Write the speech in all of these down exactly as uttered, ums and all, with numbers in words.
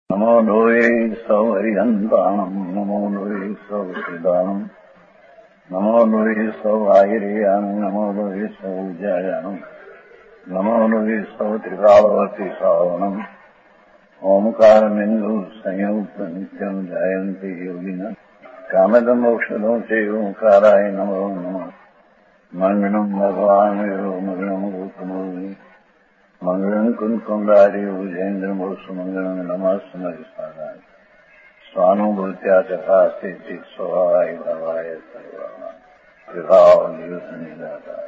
નમો લોહે સૌહરિહંતાણમ નમો લોહે સૌહૃદાનમ નમો લોહે સૌઆયર્યાણમ નમો લોહે સૌજાયાણમ નમો લોહે સૌ ત્રિકાળવતી સાવણમ ઓમકારમિંદુ સંયુક્ત નિત્યમ જાયંતિ યોગિના કામદમ ઔષધો છે ઓંકારાય નમો નમઃ મંગળમ ભગવાન વિરો મંગળમ ગોતમોહિ મંગળમ કુંકુંડારી ભુજેન્દ્રમો સુમંગળમ નમસ્મરિ સારાય સ્વાનુભૂત્યા તથા સ્થિતિ સ્વભાવાય ભાવાય સર્વમાં વિભાવ નિદાતા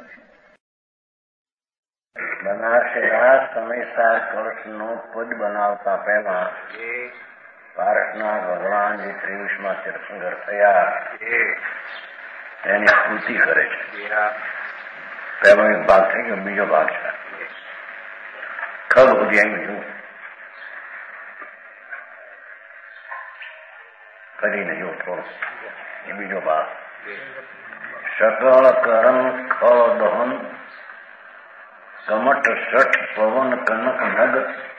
બનાસેલા સમયસાર કળશનું પદ બનાવતા પહેલા ભારતના ભગવાન જે ત્રેવીસમાં તીર્થંકર થયા એની સ્તુતિ કરે છે. પહેલો એક ભાગ થઈ ગયો, બીજો ભાગ છે ખબ બધી આવી ગયું કરીને જો થોડો એ બીજો ભાગ. શકળ કરમ ખળ દહન કમટ શઠ પવન કનક નગ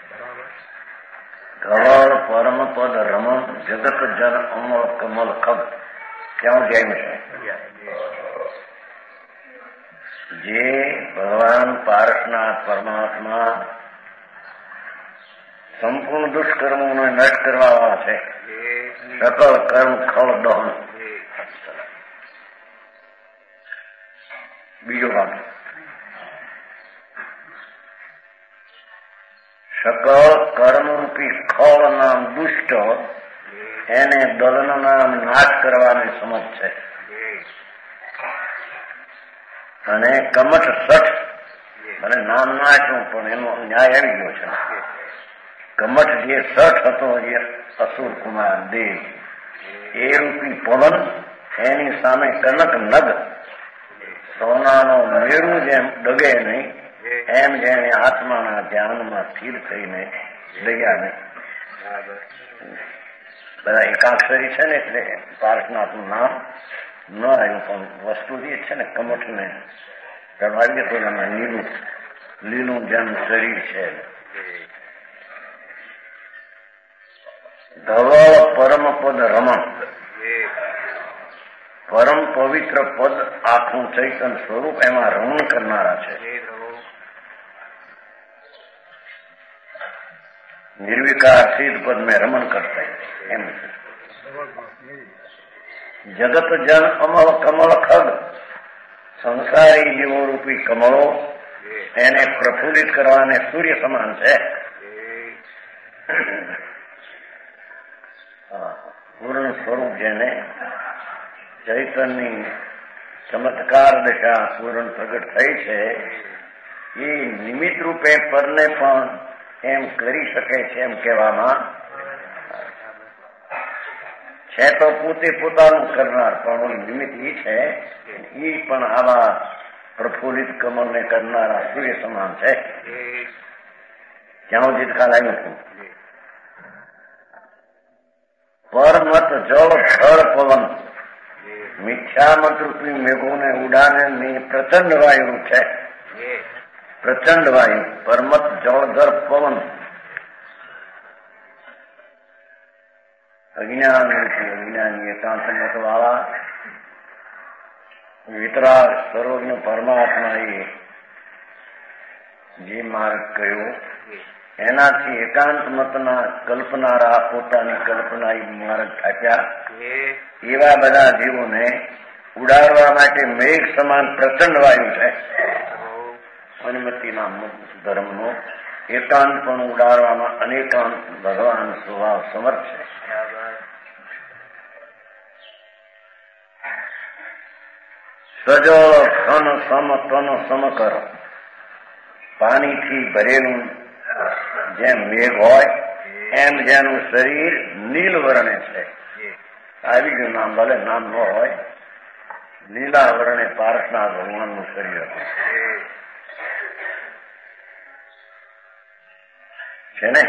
ધવળ પરમ પદ રમણ જગત જન અમળ કમલ ખબ. ક્યાં જાય છે? જે ભગવાન પારસનાથ પરમાત્મા સંપૂર્ણ દુષ્કર્મોને નષ્ટ કરવા વાળા છે. સકળ કર્મ ખળ દહન. બીજો ભાગ. સકળ કર્મરૂપી ખળ નામ દુષ્ટ એને દલન નામ નાશ કરવાની સમજ છે. અને કમઠ સઠ અને નામ નાશું પણ એનો ન્યાય આવી ગયો છે. કમઠ જે સઠ હતો જે અસુર કુમાર દેવ એ રૂપી પવન એની સામે કનક નગ સોનાનો મેરુ જેમ ડગે નહીં એમ જેને આત્માના ધ્યાનમાં સ્થિર થઈને ડગ્યા નહીં. બધા એકાક્ષરી છે ને એટલે પાર્શનાથનું નામ ન આવ્યું પણ વસ્તુ જે છે ને કમઠ ને કરવાડીએ તો એમાં લીલું લીલું જેમ શરીર છે. ધવળ પરમ પદ રમણ પરમ પવિત્ર પદ આખું ચૈતન સ્વરૂપ એમાં રમણ કરનારા છે. નિર્વિકાર સિદ્ધ પદ મેં રમણ કરતા એમ છે. જગત જન અમલ કમળ ખગ સંસારી જીવો રૂપી કમળો એને પ્રફુલ્લિત કરવાને સૂર્ય સમાન છે. પૂર્ણ સ્વરૂપ જેને ચૈતનની ચમત્કાર દશા પૂર્ણ પ્રગટ થઈ છે એ નિમિત્ત રૂપે પરને પણ એમ કરી શકે છે એમ કહેવામાં છે. તો પોતે પોતાનું કરનાર પણ નિમિત્ત એ છે એ પણ આવા પ્રફુલ્લિત કમળને કરનારા સૂર્ય સમાન છે. ત્યાં સુધી ખ્યાલ આવ્યું હતું. પરમત જળ ખળ પવન મિથ્યામત રૂપી મેઘોને ઉડાને ની પ્રચંડ વાયુ છે. પ્રચંડ વાયુ પરમત જળધર પવન અજ્ઞાન રૂપી અજ્ઞાની એકાંત વાળા વિતરાગ સર્વજ્ઞ પરમાત્મા એ જે માર્ગ કહ્યો એનાથી એકાંત મતના કલ્પનારા પોતાની કલ્પના માર્ગ થાપ્યા એવા બધા જીવોને ઉડાડવા માટે મેઘ સમાન પ્રચંડ વાયુ છે. અનુમતિના ધર્મનો એકાંત પણ ઉડાડવામાં અનેકાંત ભગવાન સ્વભાવ સમર્થ છે. સજળ ઘન સમ તન સમકર પાણીથી ભરેલું જેમ મેઘ હોય એમ જેનું શરીર નીલ વર્ણે છે. આવી ગયું નામ, ભલે નામ ન હોય, લીલા વર્ણે પારસના ભગવાનનું શરીર હતું છે ને.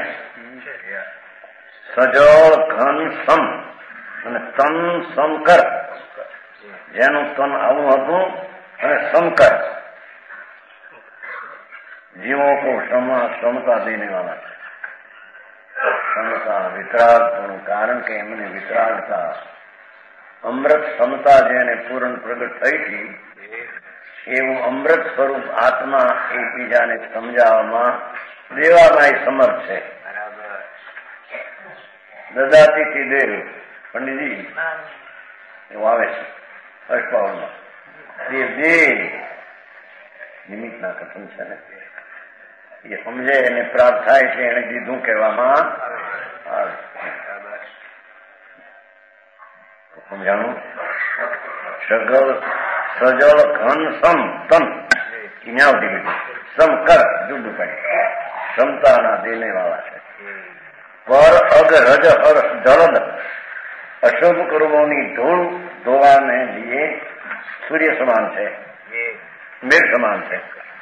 સજળ ઘન સમ અને તન સમકર જેનું તન આવું હતું અને સમકર જીવો કો ક્ષમા ક્ષમતા દેને વાળા છે. સમતા વિતરાગપણું, કારણ કે એમને વિતરાગતા અમૃત સમતા જેને પૂર્ણ પ્રગટ થઈ હતી એવું અમૃત સ્વરૂપ આત્મા એકબીજાને સમજાવવામાં દેવામાં સમર્થ છે. દદાતી દેવ પંડિતજી એવું આવે છે અષ્ટાવનમાં. દેવ દેવ નિમિત્તના કથન છે ને, એ સમજે એને પ્રાપ્ત થાય છે, એને દીધું કહેવામાં આવે. સમજાણું? સગલ સજલ ઘન સમ તમ ન્યાવ દીધું સમ કર જુદું પડે ક્ષમતાના દેને વાળા છે. પર અગ રજ હર જલદ અશુભ કર્મોની ધૂળ ધોવાને લીએ સૂર્ય સમાન છે, મેઘ સમાન છે.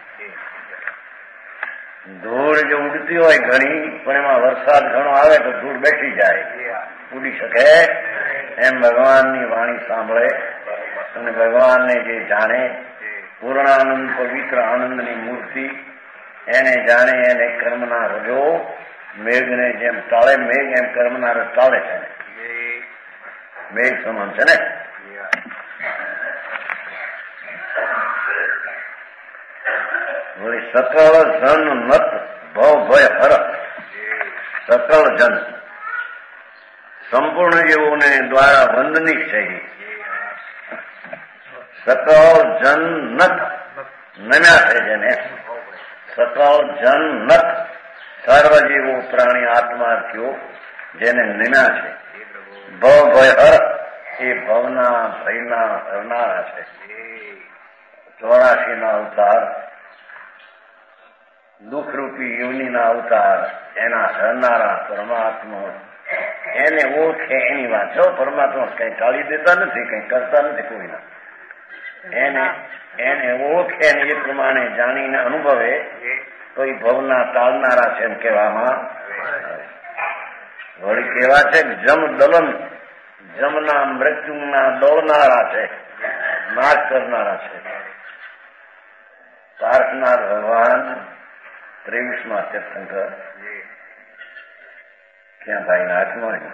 ધૂળ જો ઉડતી હોય ઘણી, પણ એમાં વરસાદ ઘણો આવે તો ધૂળ બેસી જાય, ઉડી શકે એમ ભગવાનની વાણી સાંભળે અને ભગવાનને જે જાણે, પૂર્ણાનંદ પવિત્ર આનંદની મૂર્તિ એને જાણે, એને કર્મના રજો મેઘને જેમ ટાળે, મેઘ એમ કર્મના રજ ટાળે છે, મેઘ સમાન છે ને. સકળ જન નત ભવ ભય હર, સકળ જન સંપૂર્ણ જેઓને દ્વારા વંદનીક છે. સકળ જન નત નમ્યા છે જેને, સકળ જન નત સર્વ જેવો પ્રાણી આત્માર્થીઓ જેને નમ્યા છે. ભવ ભય હર એ ભવના ભયના હરનારા છે. ચોરાશી ના અવતાર, દુઃખરૂપી યોનિના અવતાર, એના હરનારા પરમાત્મા એને ઓળખે એની વાત છો. પરમાત્મા કઈ ટાળી દેતા નથી, કઈ કરતા નથી કોઈના. એને એને ઓળખે ને એ પ્રમાણે જાણીને અનુભવે તો એ ભવના ટાળનારા છે એમ કહેવામાં આવે. વળી કેવા છે જમ દલન, જમના મૃત્યુના દોડનારા છે, નાશ કરનારા છે. પાર્થનાથ ભગવાન ત્રેવીસમાં તીર્થંકર ક્યાં ભાઈ ના હાથમાં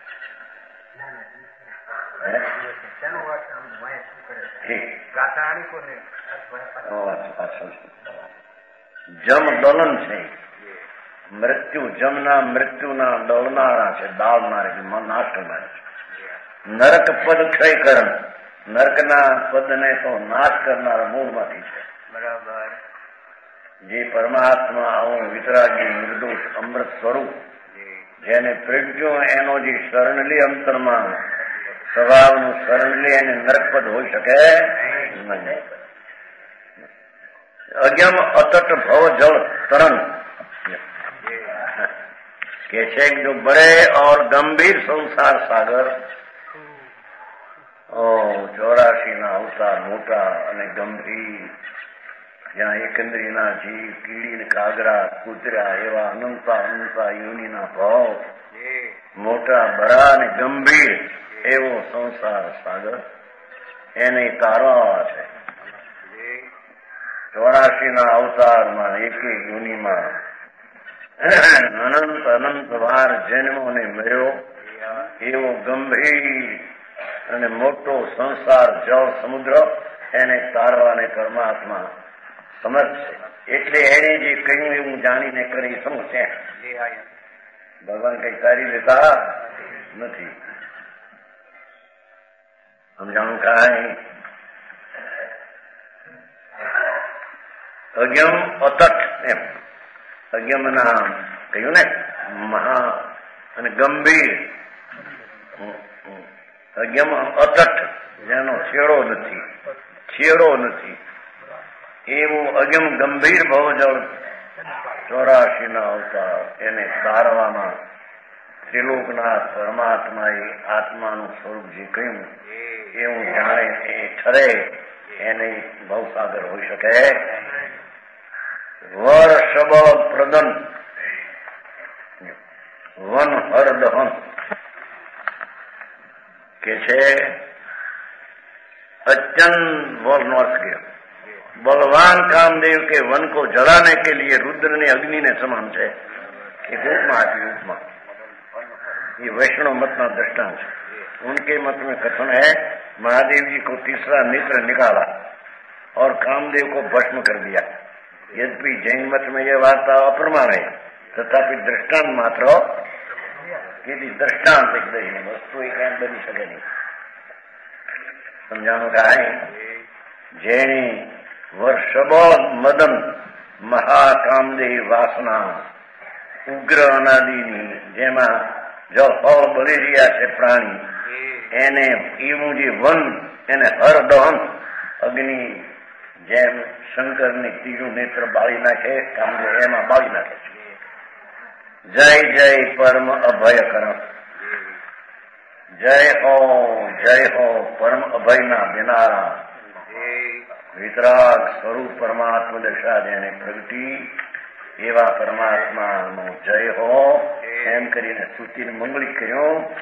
જમ દલન છે. મૃત્યુ જમના મૃત્યુના દોડનારા છે, દાળનારા નાશ કરનારા છે. નરક પદ ક્ષય કરણ, નરકના પદને તો નાશ કરનારા મૂળમાંથી છે. બરાબર. જે પરમાત્મા આવો વિતરાગી નિર્દોષ અમૃત સ્વરૂપ જેને પ્રજ્ઞો એનો જે શરણ લે અંતરમાં સ્વભાવનું શરણ લે એને નરકપદ હોઈ શકે નહીં. અગમ અતટ ભવ જળ તરણ કે છે જો બड़े और गंभीर संसार सागर, ઓ ચોરાશી ના અવતાર મોટા અને ગંભીર, જ્યાં એકંદરીના જીવ, કીડી, કાગરા, કૂતરા એવા અનંતા અનંતા યોનિના ભાવ, મોટા બડા અને ગંભીર એવો સંસાર સાગર એને તારવા છે. ચોરાશી ના અવતારમાં એક એક યોનિમાં અનંત અનંત વાર જન્મોને મળ્યો એવો ગંભીર અને મોટો સંસાર જળ સમુદ્ર એને તારવાને પરમાત્મા સમર્થ છે. એટલે એને જે કહ્યું એવું જાણીને કરી સમજશે. ભગવાન કઈ તારી દેતા નથી. સમજાણું કાંઈ? અગમ અતટ એમ અગમ ના કહ્યું ને મહા અને ગંભીર. અગમ અતટ જેનો છેડો નથી, છેડો નથી એવું અગમ ગંભીર ભવજળ ચોરાશી ના અવતાર એને તારવામાં ત્રિલોકનાથ પરમાત્માએ આત્માનું સ્વરૂપ જે કહ્યું એવું જાણે એ ઠરે એને ભવસાગર હોઈ શકે. વર શબળ પ્રદન વન હર દહન કે છે अत्यंत वॉल नॉर्थ गया बलवान कामदेव के वन को जलाने के लिए रुद्र ने अग्नि ने समान है एक उपमा आती उपमा, ये वैष्णव मत ना दृष्टांत। उनके मत में कथन है, महादेव जी को तीसरा नेत्र निकाला और कामदेव को भस्म कर दिया। यद्यपि जैन मत में यह वार्ता अप्रमाण है, तथापि दृष्टांत मात्र यदि दृष्टांत एक दही वस्तु एक बनी सके नहीं। समझाने का है, जैनी वर्षबो मदन મહાકામદેવ વાસના ઉગ્ર અનાદિની, જેમાં જો ફળ બળી રહ્યા છે પ્રાણી એને એવું જે વન એને હર દહન અગ્નિ જેમ શંકરની ત્રીજું નેત્ર બાળી નાખે, કામદેવ એમાં બાળી નાખે છે। જય જય પરમ અભયકરણ, જય હો જય હો પરમ અભયના દેનારા, વિતરાગ સ્વરૂપ પરમાત્મા દશા જેને પ્રગટી એવા પરમાત્માનો જય હો એમ કરીને સ્તુતિને મંગળી કર્યો।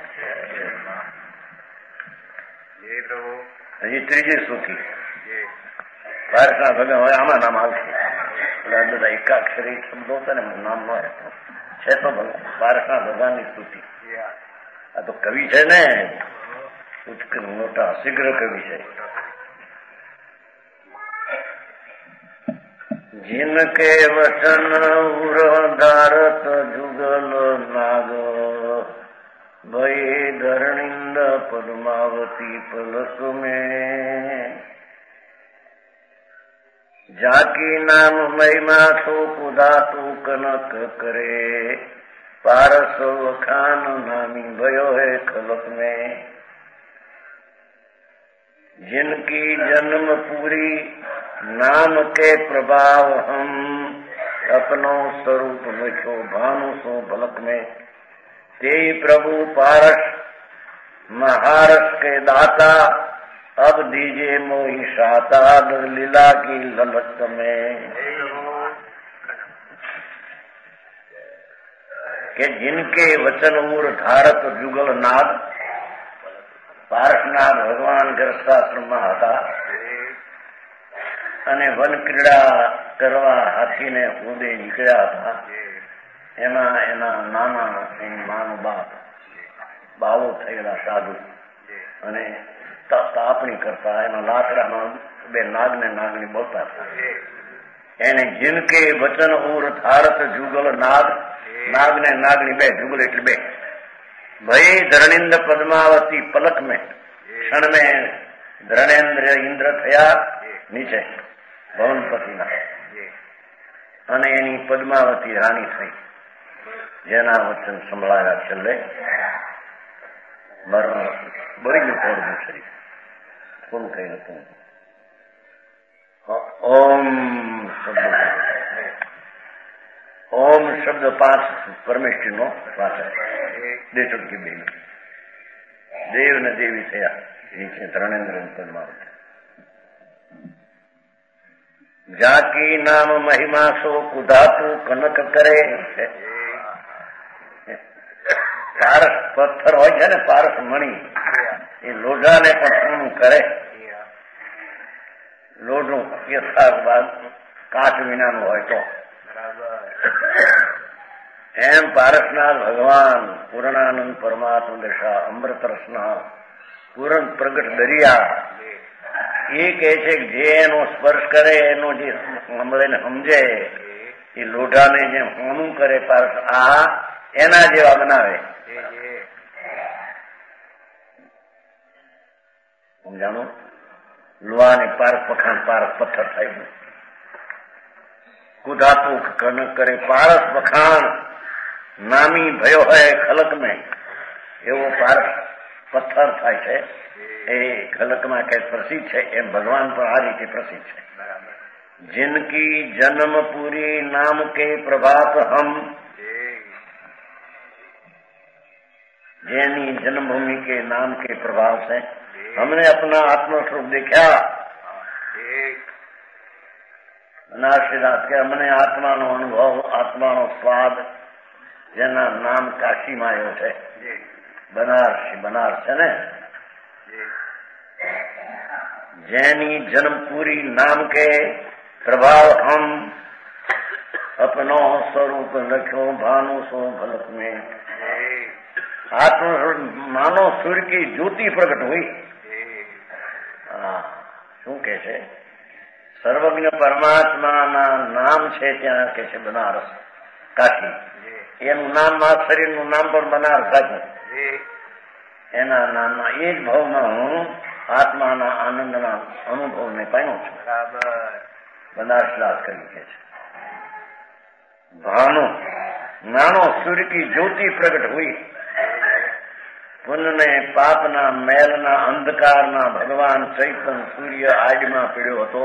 હજી ત્રીજી સ્તુતિ પારસના ભગવાન હવે આમાં નામ આવશે, બધા એકાક્ષરી શબ્દો હતા ને નામ ન રહેતો છે તો પારસના ભગવાનની સ્તુતિ। આ તો કવિ છે ને, ઉત્કૃષ્ટ મોટા શીઘ્ર કવિ છે। जिनके वचन उर धारत जुगल नाग, भय धरणिंद पद्मावती पलक में। जाकी नाम महिमा सो कुदातु कनक करे, पारस वखान नामी भयो है खलक में। जिनकी जन्म पूरी नाम के प्रभाव हम, अपनो स्वरूप मिठो भानु सो भलक में। ते प्रभु पारस महारस के दाता, अब दीजे मोहि शाता लीला की ललक में। के जिनके वचन उर धारत जुगल नाद, પારસનાથ ભગવાન ગૃહસ્થાશ્રમમાં હતા અને વન ક્રીડા કરવા હાથીને કૂદે નીકળ્યા હતા। એમાં એના નાના એની માનો બાપ બાવો થયેલા સાધુ અને તાપણી કરતા, એના લાકડામાં બે નાગને નાગની બોલતા હતા। એને જીનકે વચન ઉર ધારત જુગલ નાગ, નાગને નાગની બે, જુગલ એટલે બે। भय धरणिंद पद्मावती पलक में, क्षण में धरणेन्द्र इंद्र थया नीचे भवनपतिना અને એની પદ્માવતી રાણી થઈ, જેના વચન સંભળાયા છેલ્લે મરણ બળી ગયું પડવું શરીર કોણ કઈ હતું। ઓમ શબ્દ, ઓમ શબ્દ પાંચ પરમેશ્વરનો વાચન, બે ચૂટકી બેન દેવ ને દેવી થયા નીચે ધર્ણેન્દ્ર પદ્માવતી। જાકી નામ મહિમા સો કુધાતુ કનક કરે। પારસ પથ્થર હોય છે ને, પારસ મણી, એ લોઢાને પણ પૂર્ણ કરે। લોઢું યથાર્થ કાચ વિનાનું હોય તો એમ પારસનાથ ભગવાન પૂર્ણાનંદ પરમાત્મા દશા અમૃત રસના પૂર્ણ પ્રગટ દરિયા એ કહે છે કે જે એનો સ્પર્શ કરે એનો જે સાંભળે ને સમજે એ લોઢાને જેમ હોનું કરે પારસ, આ એના જેવા બનાવે। સમજાણું? લોહાની પારસ પખાણ પારસ પથ્થર થાય, કુધાતુ કનક કરે પારસ પખાણ નામી ભયો હોય ખલક में, એવો પારસ પથ્થર થાય છે એ ખલકમાં કઈ પ્રસિદ્ધ છે, એમ ભગવાન પણ આ રીતે પ્રસિદ્ધ છે। जिनकी जन्म पूरी नाम के प्रभात हम, જેની जन्मभूमि के नाम के प्रभाव से हमने अपना आत्मस्वरूप देखा। નાસિદાસ કે અમને આત્માનો અનુભવ, આત્માનો સ્વાદ, જેના નામ કાશીમાં આવ્યો છે, બનારસ બનારસ છે ને, જેની જન્મપુરી નામ કે પ્રભાવ હમ, अपनो स्वरूप लख्यो भानु सो भलक में। आत्म मानो सूर्य की ज्योति प्रकट हुई। શું કે છે? સર્વજ્ઞ પરમાત્માના નામ છે ત્યાં કે છે બનારસ કાશી. એનું નામ મારા શરીરનું નામ પણ બનારસ કાશી. એના નામના એ જ ભાવમાં હું આત્માના આનંદના અનુભવને પામ્યો છું. બનારસદાસ કરી કે છે ભાનો નાનો સૂર્ય की ज्योति प्रकट हुई। પુણ્યને પાપના મેલના અંધકારના ભગવાન ચૈતન્ય સૂર્ય આડમાં પીડ્યો હતો.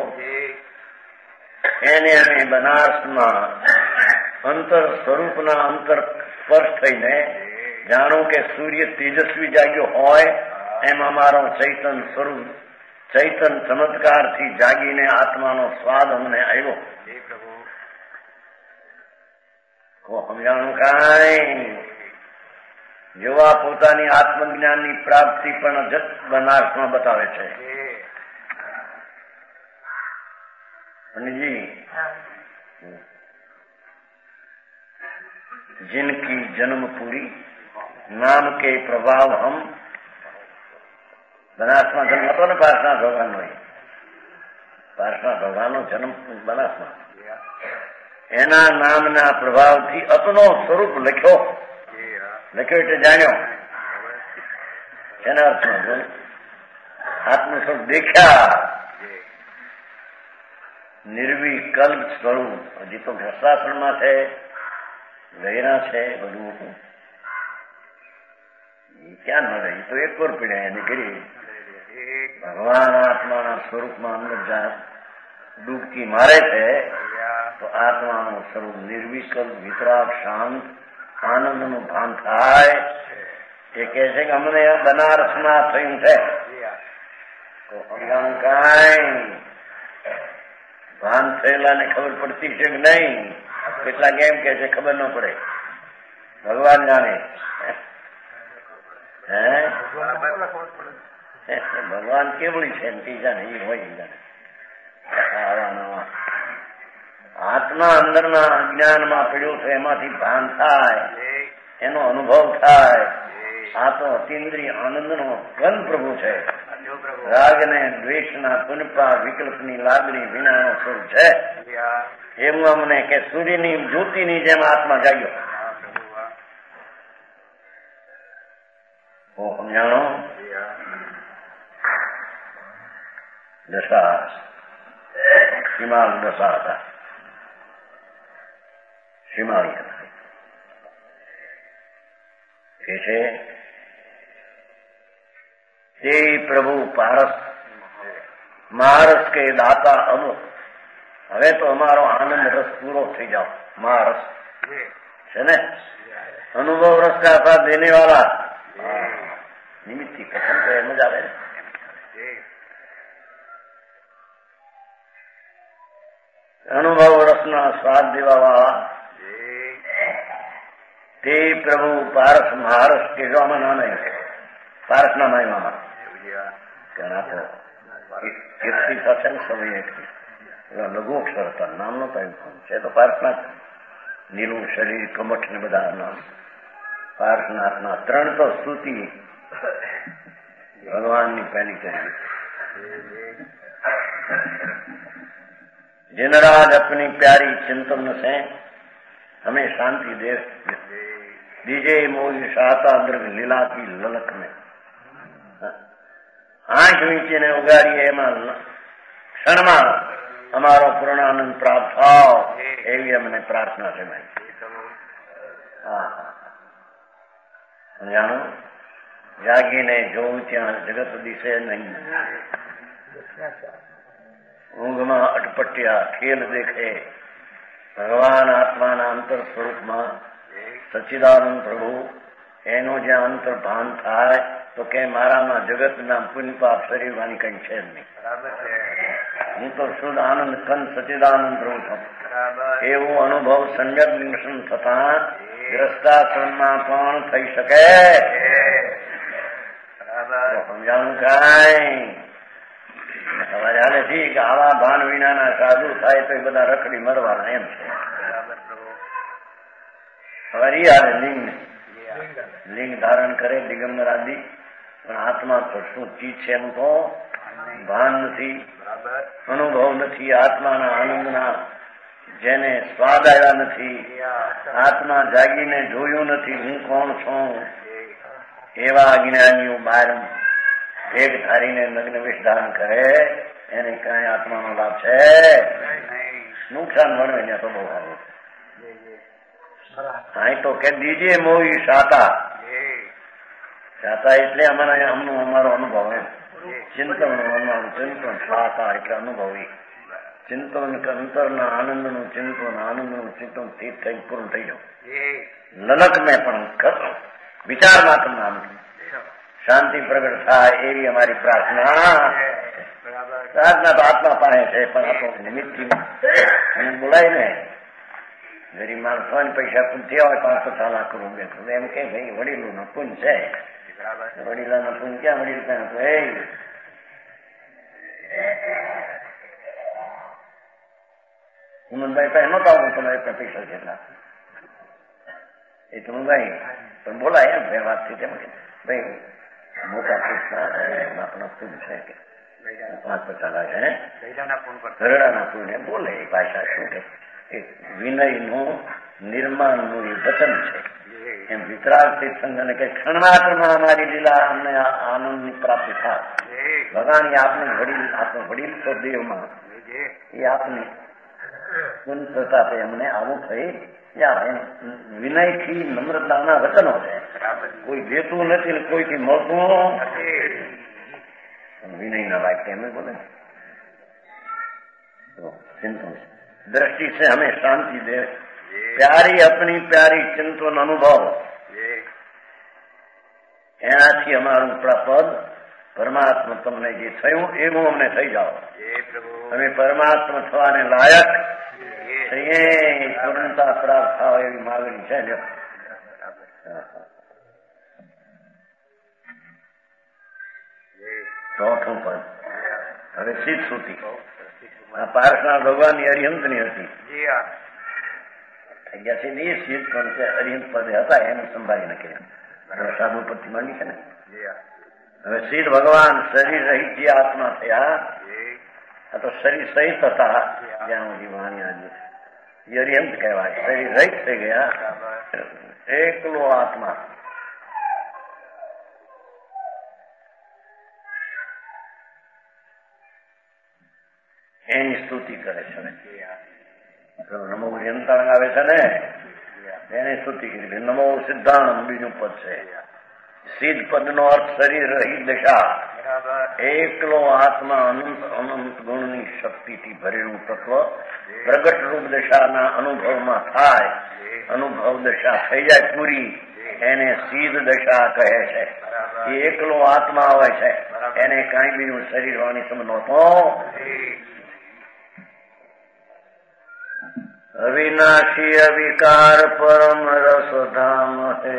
એને અમે બનારસમાં અંતર સ્વરૂપના અંતર સ્પર્શ થઈને જાણો કે સૂર્ય તેજસ્વી જાગ્યો હોય એમ અમારો ચૈતન્ય સ્વરૂપ ચૈતન્ય ચમત્કારથી જાગીને આત્માનો સ્વાદ અમને આવ્યો. સમજાણું કાંઈ જેવા પોતાની આત્મજ્ઞાનની પ્રાપ્તિ પણ જત બનારસમાં બતાવે છે. जी जिनकी जन्मपुरी नाम के प्रभाव हम બનાસમાં જન્મ હતો ને પાર્શના ભગવાન નો પાર્શના ભગવાન નો જન્મ બનાસમાં એના નામના પ્રભાવથી અતનો સ્વરૂપ લખ્યો લખ્યો એટલે જાણ્યો. એના અર્થમાં આત્મ સ્વરૂપ દેખ્યા. નિર્વિકલ્પ સ્વરૂપ હજી તો ભ્રષ્ટાશ્રમમાં છે, ગયરા છે, બધું ક્યાં ન રહી તો એક વાર પીડ્યા એને કરી ભગવાન આત્માના સ્વરૂપમાં અંદર ડૂબકી મારે છે તો આત્માનું સ્વરૂપ નિર્વિકલ્પ વિતરાગ શાંત આનંદનું ભાન થાય. એ કહે છે કે અમને બનારસમાં થયું છે તો અમદાન કાંઈ ભાન થયેલા ને ખબર પડતી છે કે નહીં? કેટલાક એમ કે છે ખબર ન પડે, ભગવાન જાણે. હે ભગવાન કેવળી છે ને જાણે એ હોય જાણે. આત્મા અંદરના અજ્ઞાનમાં પડ્યો છે એમાંથી ભાન થાય, એનો અનુભવ થાય. આ તો અતિન્દ્રિય આનંદનો ઘન પ્રભુ છે. રાગ ને દ્વેષના પુનપા વિકલ્પની લાગણી વિનાનો સ્વરૂપ છે. એવું અમને કે સૂર્યની જ્યોતિની જેમ આત્મા જાગ્યો. સમજાણો? દશા હિમાલ દશા હતા, હિમાલય હતા. કે છે તે પ્રભુ પારસ મહારસ કે દાતા અમુક. હવે તો અમારો આનંદ રસ પૂરો થઈ જાઓ. મહારસ છે ને અનુભવ રસ કા સાથ દેને વાળા નિમિત્તી કથન તો એમ જ આવે ને. અનુભવ રસના સ્વાદ દેવા વાળા તે પ્રભુ પારસ મહારસ કે જો આમાં ના નહીં પારસના મહિમામાં ઘણા તો કીર્તિ સાથે સમય એકથી લઘુ અક્ષર હતા, નામનો કઈ છે તો પાર્થનાથ. નીલું શરીર, કમઠ ને બધા નામ પાર્થનાથના. ત્રણ તો સ્તુતિ ભગવાનની પહેલી કરી. जिनराज अपनी प्यारी चिंतन से हमें शांति दे दीजिए मोही शाता दृग लीला की ललक में. आंख વીંચીને ઉગાડીએ એમાં ક્ષણમાં અમારો પૂર્ણાનંદ પ્રાપ્ત થાવ એવી અમને પ્રાર્થના છે ભાઈ. હા જાણો જાગીને જોઉં ત્યાં જગત દિશે નહીં. ઊંઘમાં અટપટ્યા ખેલ દેખે ભગવાન આત્માના અંતર સ્વરૂપમાં સચ્ચિદાનંદ પ્રભુ એનું જ્યાં અંતર ભાન થાય તો કે મારામાં જગતના પુનપાપ શરીરવાની કઈ છે જ નહીં. હું તો શુદ્ધ આનંદ કંદ સચ્ચિદાનંદ પ્રભુ છું. એવો અનુભવ સંજ્ઞ નિર્શન થતા ગ્રસ્તાશ્રમમાં પણ થઈ શકે. સમજાણું કાંઈ સવારે હાલે છે કે આવા ભાન વિનાના સાધુ થાય તો એ બધા રખડી મરવાના એમ છે. હરિયાળે લિંગ લિંગ ધારણ કરે દિગંબર આદિ, પણ આત્મા તો શું ચીજ છે એનું તો ભાન નથી, અનુભવ નથી, આત્માના આનંદના જેને સ્વાદ આવ્યા નથી, આત્મા જાગીને જોયું નથી હું કોણ છું, એવા અજ્ઞાનીઓ બહાર ભેગ ધારીને નગ્ન વેશ ધારણ કરે એને કઈ આત્માનો લાભ છે? નુકસાન મળે ત્યાં તો બહુ સારું. અહીં તો કે દીજે મોહી શાતા, શાતા એટલે અમારા અમનું અમારો અનુભવ એમ, ચિંતન અમારું ચિંતન, શાતા એટલે અનુભવી ચિંતન, અંતરના આનંદનું ચિંતન, આનંદનું ચિંતન સ્થિત થઈ પૂરું થઈ જાવ. લલક મેં પણ વિચાર માત્ર નામ શાંતિ પ્રગટ થાય એવી અમારી પ્રાર્થના. પ્રાર્થના તો આત્મા પાસે છે, પણ આ તો નિમિત્તથી અને બોલાય ને ગરીબ માણસો પૈસા પૂન થયા હોય પાંચસો છ લાખ કરોડ બેઠું એમ કે ભાઈ વડીલો નો પૂન છે, વડીલા નો પૂન ક્યાં વડીલ ત્યાં હુમનભાઈ પાસે નહોતા હું તમારી પાસે પૈસા જેટલા એ તો હું ભાઈ પણ બોલાય એમ ભાઈ વાતથી તેમ ભાઈ મોટા પૂછના આપણા પૂન છે કે પાંચ પચાસ લાખ છે ઘરડાના પૂન એમ બોલે એ ભાષા શું કે વિનયનું નિર્માણનું એ વચન છે. એમ વિતરાગથી સંઘને કે ક્ષણમાત્રમાં અમારી લીલા અમને આનંદની પ્રાપ્તિ થાય. ભગવાન એ આપને વડીલ આપણો વડીલ તો દેવમાં એ આપની પુનતા અમને આવું થઈ વિનયથી નમ્રતાના વચનો છે. કોઈ દેતું નથી ને કોઈથી મળતું વિનયના વાક્ય એમ બોલે ચિંતન दृष्टि से हमें शांति दे, प्यारी अपनी प्यारी चिंतन अनुभव એનાથી અમારું પદ પરમાત્મા તમને જે થયું એવું અમને થઈ જાઓ. અમે પરમાત્મા થવાને લાયક થઈએ, પૂર્ણતા પ્રાપ્ત થાવ એવી માગણી છે. ચોથું પદ હવે સિદ્ધ શ્રુતિ. આ પાર્શના ભગવાનની અરિહંત ની હતી થઈ ગયા છે એ સિદ્ધ પણ છે અરિહંત પદે હતા એને સંભાળી નાખ્યા સાધુ પરથી માંડી છે ને. હવે સિદ્ધ ભગવાન શરીર રહિત જે આત્મા થયા, આ તો શરીર સહિત હતા જ્યાં સુધી વાણી આજે અરિહંત કહેવાય. શરીર રહિત થઈ ગયા, એકલો આત્મા. એની સ્તુતિ કરે છે. નમો યંત્રણ આવે છે ને એની સ્તુતિ કરી. નમો સિદ્ધાંત બીજું પદ છે. સિદ્ધ પદ નો અર્થ શરીર રહિત દશા, એકલો આત્મા અનંત અનંત ગુણની શક્તિથી ભરેલું તત્વ પ્રગટ રૂપ દશાના અનુભવમાં થાય, અનુભવ દશા થઈ જાય પૂરી, એને સિદ્ધ દશા કહે છે. એ એકલો આત્મા હોય છે, એને કઈ બીજું શરીર વાણી સંબંધ હોતો અવિનાશી અવિકાર પરમ રસ ધામ હે,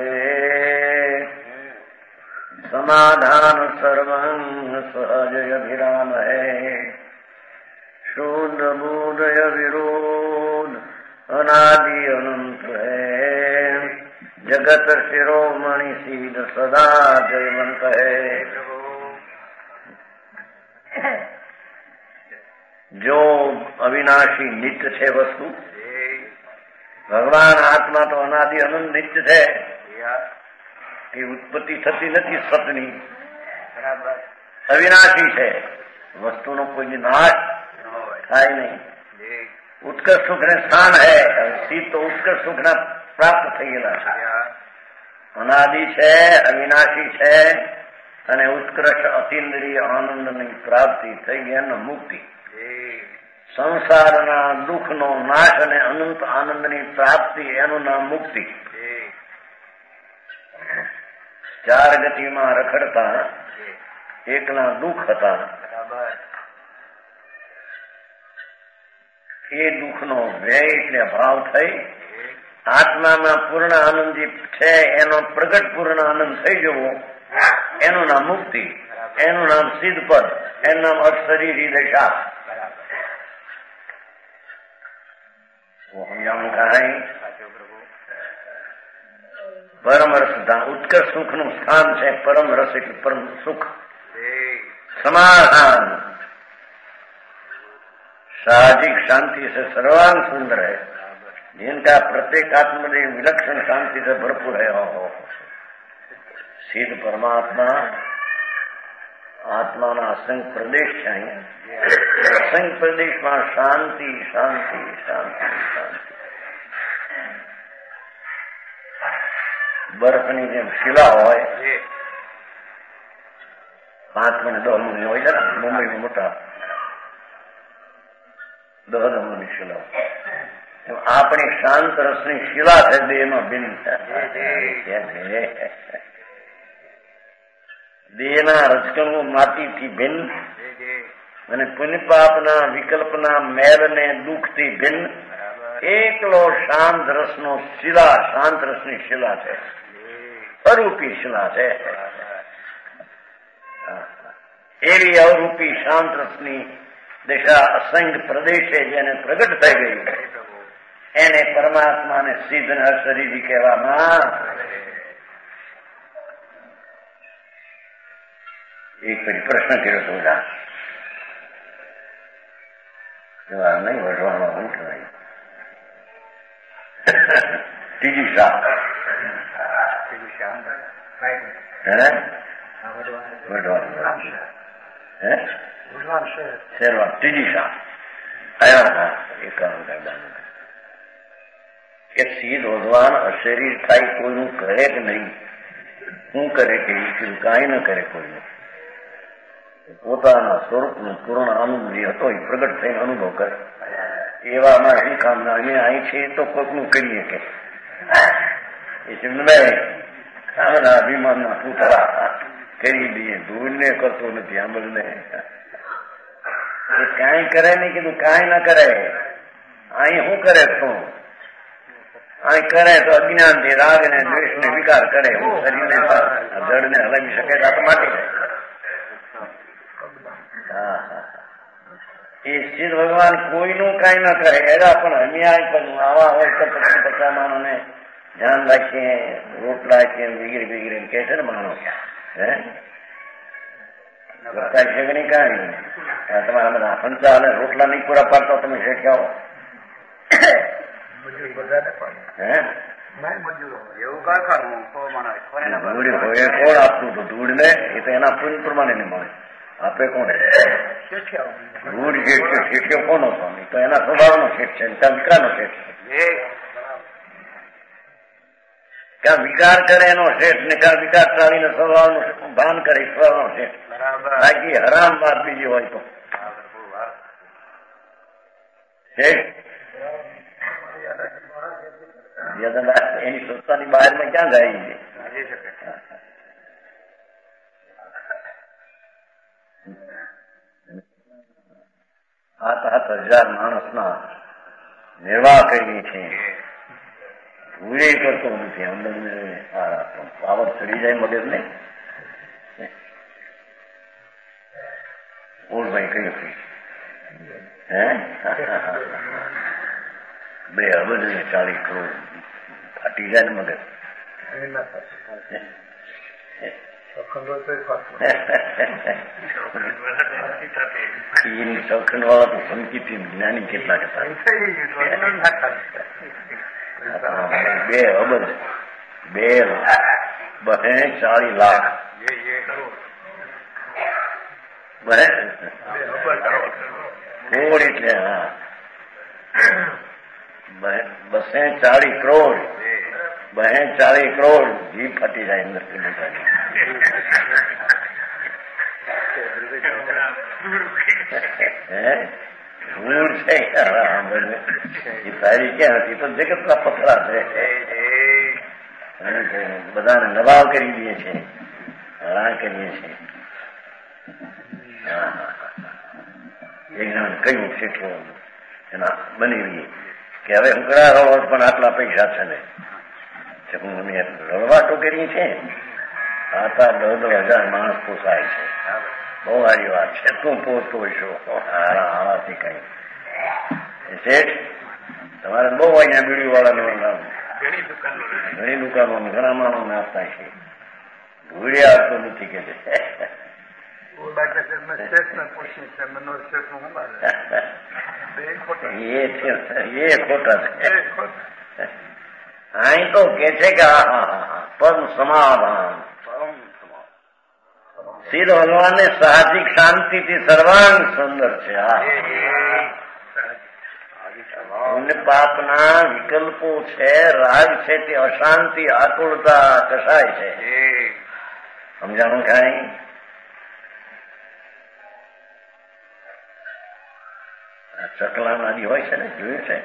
સમાધાન સર્વં સહજ અભિરામ હે, શુદ્ધ બુદય વિરોધ અનાદિ અનંત હે, જગત શિરોમણિ સિદ્ધ સદા જયવંત હે. જો અવિનાશી નિત્ય છે વસ્તુ, ભગવાન આત્મા તો અનાદિ અનંત નિત્ય છે, એ ઉત્પત્તિ થતી નથી સતની, અવિનાશી છે, વસ્તુનો કોઈ નાશ થાય નહીં. ઉત્કર્ષ સુખ ને સ્થાન હે, સીધ તો ઉત્કર્ષ સુખ ના પ્રાપ્ત થઈ ગયેલા છે. અનાદિ છે, અવિનાશી છે અને ઉત્કર્ષ અતિન્દ્રિય આનંદની પ્રાપ્તિ થઈ ગયા મુક્તિ. સંસારના દુઃખનો નાશ અને અનંત આનંદની પ્રાપ્તિ એનું નામ મુક્તિ. ચાર ગતિમાં રખડતા એકના દુઃખ હતા, એ દુઃખનો વ્યય એટલે અભાવ થઈ આત્મામાં પૂર્ણ આનંદ છે એનો પ્રગટ પૂર્ણ આનંદ થઈ જવો, એનું નામ મુક્તિ, એનું નામ સિદ્ધ પદ, એનું નામ અક્ષરીરી દશા. वो हम जान कहा है परम रस उत्कर्ष सुख નું સ્થાન છે પરમ રસ એટલે પરમ સુખ समाधान साहजिक शांति से सर्वांग सुंदर है जिनका प्रत्येक आत्मदेव विलक्षण शांति से भरपूर है हो सिद्ध परमात्मा आत्माना असंख्य प्रदेश चाहिए असंख्य प्रदेश में शांति शांति शांति शांति बर्फनी जेम शिला होय પાંચ મને દસ મહિને હોય છે ને મુંબઈમાં મોટા દસ દમની શિલા આપણી શાંત રસની શિલા છે દેહમાં ભિન્ન દેહના રજકણો માટીથી ભિન્ન અને પુણ્યપાપના વિકલ્પના મેલને દુઃખથી ભિન્ન એકલો શાંત રસનો શિલા શાંત રસની શિલા છે અરૂપી શિલા છે એવી અવરૂપી શાંત રસની દિશા અસંખ્ય પ્રદેશે જેને પ્રગટ થઈ ગયું એને પરમાત્માને સિદ્ધ શરીરી કહેવામાં એક પછી પ્રશ્ન કર્યો તો બધા નહીં વઢવાનો ઊંટ નહીં ત્રીજી શાહ શેરવા ત્રીજી શાહ આવ્યા હતા એકાવન કે સીધ ભગવાન અશરીર થાય કોઈનું કરે કે નહીં શું કરે કે કાંઈ ન કરે કોઈનું પોતાના સ્વરૂપનું પૂર્ણ આનંદ જે હતો એ પ્રગટ થઈને અનુભવ કરે એવામાં શું કામના અમે અહીં છીએ તો કોઈકનું કરીએ કે એ ચિમનભાઈ આના અભિમાનના પૂતળા કરી દઈએ ધૂળને કરતો નથી આંબલને એ કાંઈ કરે નહીં કીધું કાંઈ ના કરે અહીં શું કરે તું અહીં કરે તો અજ્ઞાનથી રાગ ને દ્વેષ ને વિકાર કરે હું શરીરને જળને હલાવી શકે તો માટી એ સિદ્ધ ભગવાન કોઈનું કાંઈ ના કરે એરા પણ અન્યાય પણ આવા હોય તો પછી બધા માનોને ધ્યાન રાખીએ રોટલા રાખીએ વગેરે વગેરે કે છે ને માનો હે છે કે નહીં કાંઈ તમારા બધા પંચા અને રોટલા નહીં પૂરા પાડતો તમે શેઠ આવો કોણ આપતું હતું ધૂળ ને એ તો એના પુન પ્રમાણે ને મળે આપે કોણ ધૂળ શેઠ છે શેઠિયો કોનો સ્વામી તો એના સ્વભાવનો શેઠ છે ત્યાં વિકારનો શેઠ છે ક્યાં વિકાર કરે એનો શેઠ ને ક્યાં વિકાર ચાલીને સ્વભાવનું ભાન કરે સ્વભાવનો શેઠ બાકી હરામ વાત બીજી હોય તો શેઠ એની સત્તાની બહારમાં ક્યાં જાય છે સાત સાત હજાર માણસના નિર્વાહ કરીએ છીએ ભૂલે કરતો નથી અંદર પાવર ચડી જાય મગજ ને ઓળભાઈ કયું હે બે અબજ ને ચાલીસ કરોડ ફાટી જાય ને મગજ ચોખંડ વાળા તો ધમકીથી જ્ઞાની કેટલા હતા બે અબજ બે બહે ચાલીસ લાખ બહે કરોડ એટલે હા બસે ચાલીસ કરોડ બહે ચાલીસ કરોડ જીભ ફાટી જાય અંદર ધૂળ છે એ સારી ક્યાં હતી તો જગતના પથરા છે બધાને નવાવ કરી દઈએ છીએ હળા કરીએ છીએ એક જણ કયું શીખવો એના બની કે હવે હું કરા રહો પણ આટલા પૈસા છે ને હું અમે રળવાટો કરીએ છીએ આટલા દસ દસ હજાર માણસ પોસાય છે બહુ સારી વાત છે તું પોતો છો આવાથી કઈ શેઠ તમારે બહુ અહીંયા બીડી વાળાનું ઘણી દુકાનો ઘણા માણસો નાસ્તા છે. ભૂડિયા તો નથી કે એ ખોટા છે. અહીં તો કે છે કે પરમ સમાધાન સીધો હલવાને સાહજિક શાંતિથી સર્વાંગ સુંદર છે. પુણ્ય પાપના વિકલ્પો છે, રાગ છે તે અશાંતિ આતુરતા કસાય છે. સમજાણું કઈ? ચકલા નાદી હોય છે ને, જોયું છે?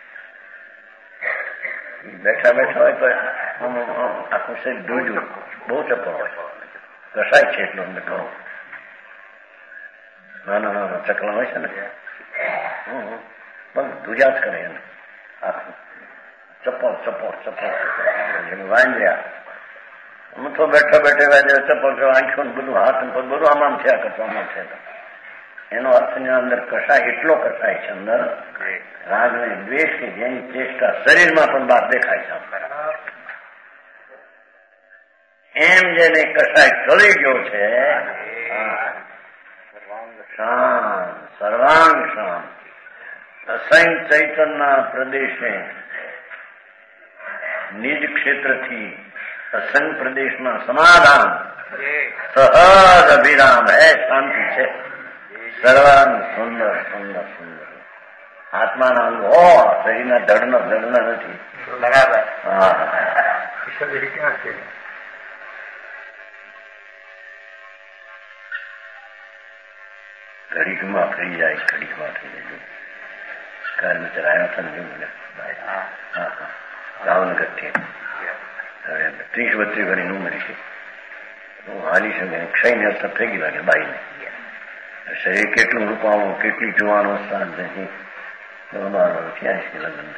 બેઠા બેઠા હોય તો આખું શરીર ડૂજ્યું, બહુ ચપ્પલ હોય, કસાય છે એટલું અમને કહું. નાના નાના ચકલા હોય છે ને, પણ ધુજા જ કરે એને આખું ચપ્પલ ચપ્પલ ચપ્પલ વાંજ્યા. હું તો બેઠા બેઠા વાંજ્યા ચપ્પલ આંખો બધું હાથ બધું આમ આમ થયા કરતો આમ છે. એનો અર્થ અંદર કસાય એટલો કસાય છે, અંદર રાગ ને દ્વેષ કે જેની ચેષ્ટા શરીરમાં પણ બહાર દેખાય છે. એમ જેને કસાય ચડી ગયો છે, શાંત સર્વાંગ શાંત અસંગ ચૈતનના પ્રદેશે નિજ ક્ષેત્રથી અસંગ પ્રદેશમાં સમાધાન સહજ અભિરામ હે શાંતિ છે. સર્વાંગ સુંદર સુંદર સુંદર આત્માના અંગ હો, શરીરના ધડનો ધડના નથી. બરાબર. હા ક્યાં છે? ઘડીકમાં ફરી જાય, ઘડીકમાં થઈ જાય. કાર મિત્ર આવ્યા હતા ને મને ભાવનગર થી હવે ત્રીસ બત્રીસ ઘણી ઉંમર છે. હું હાલી શકે ક્ષયને અસર થઈ ગઈ લાગે બાઈને. શરીર કેટલું રૂપાવું, કેટલી જોવાનું સ્થાન નથી. અમારો ત્યાંસી લગ્ન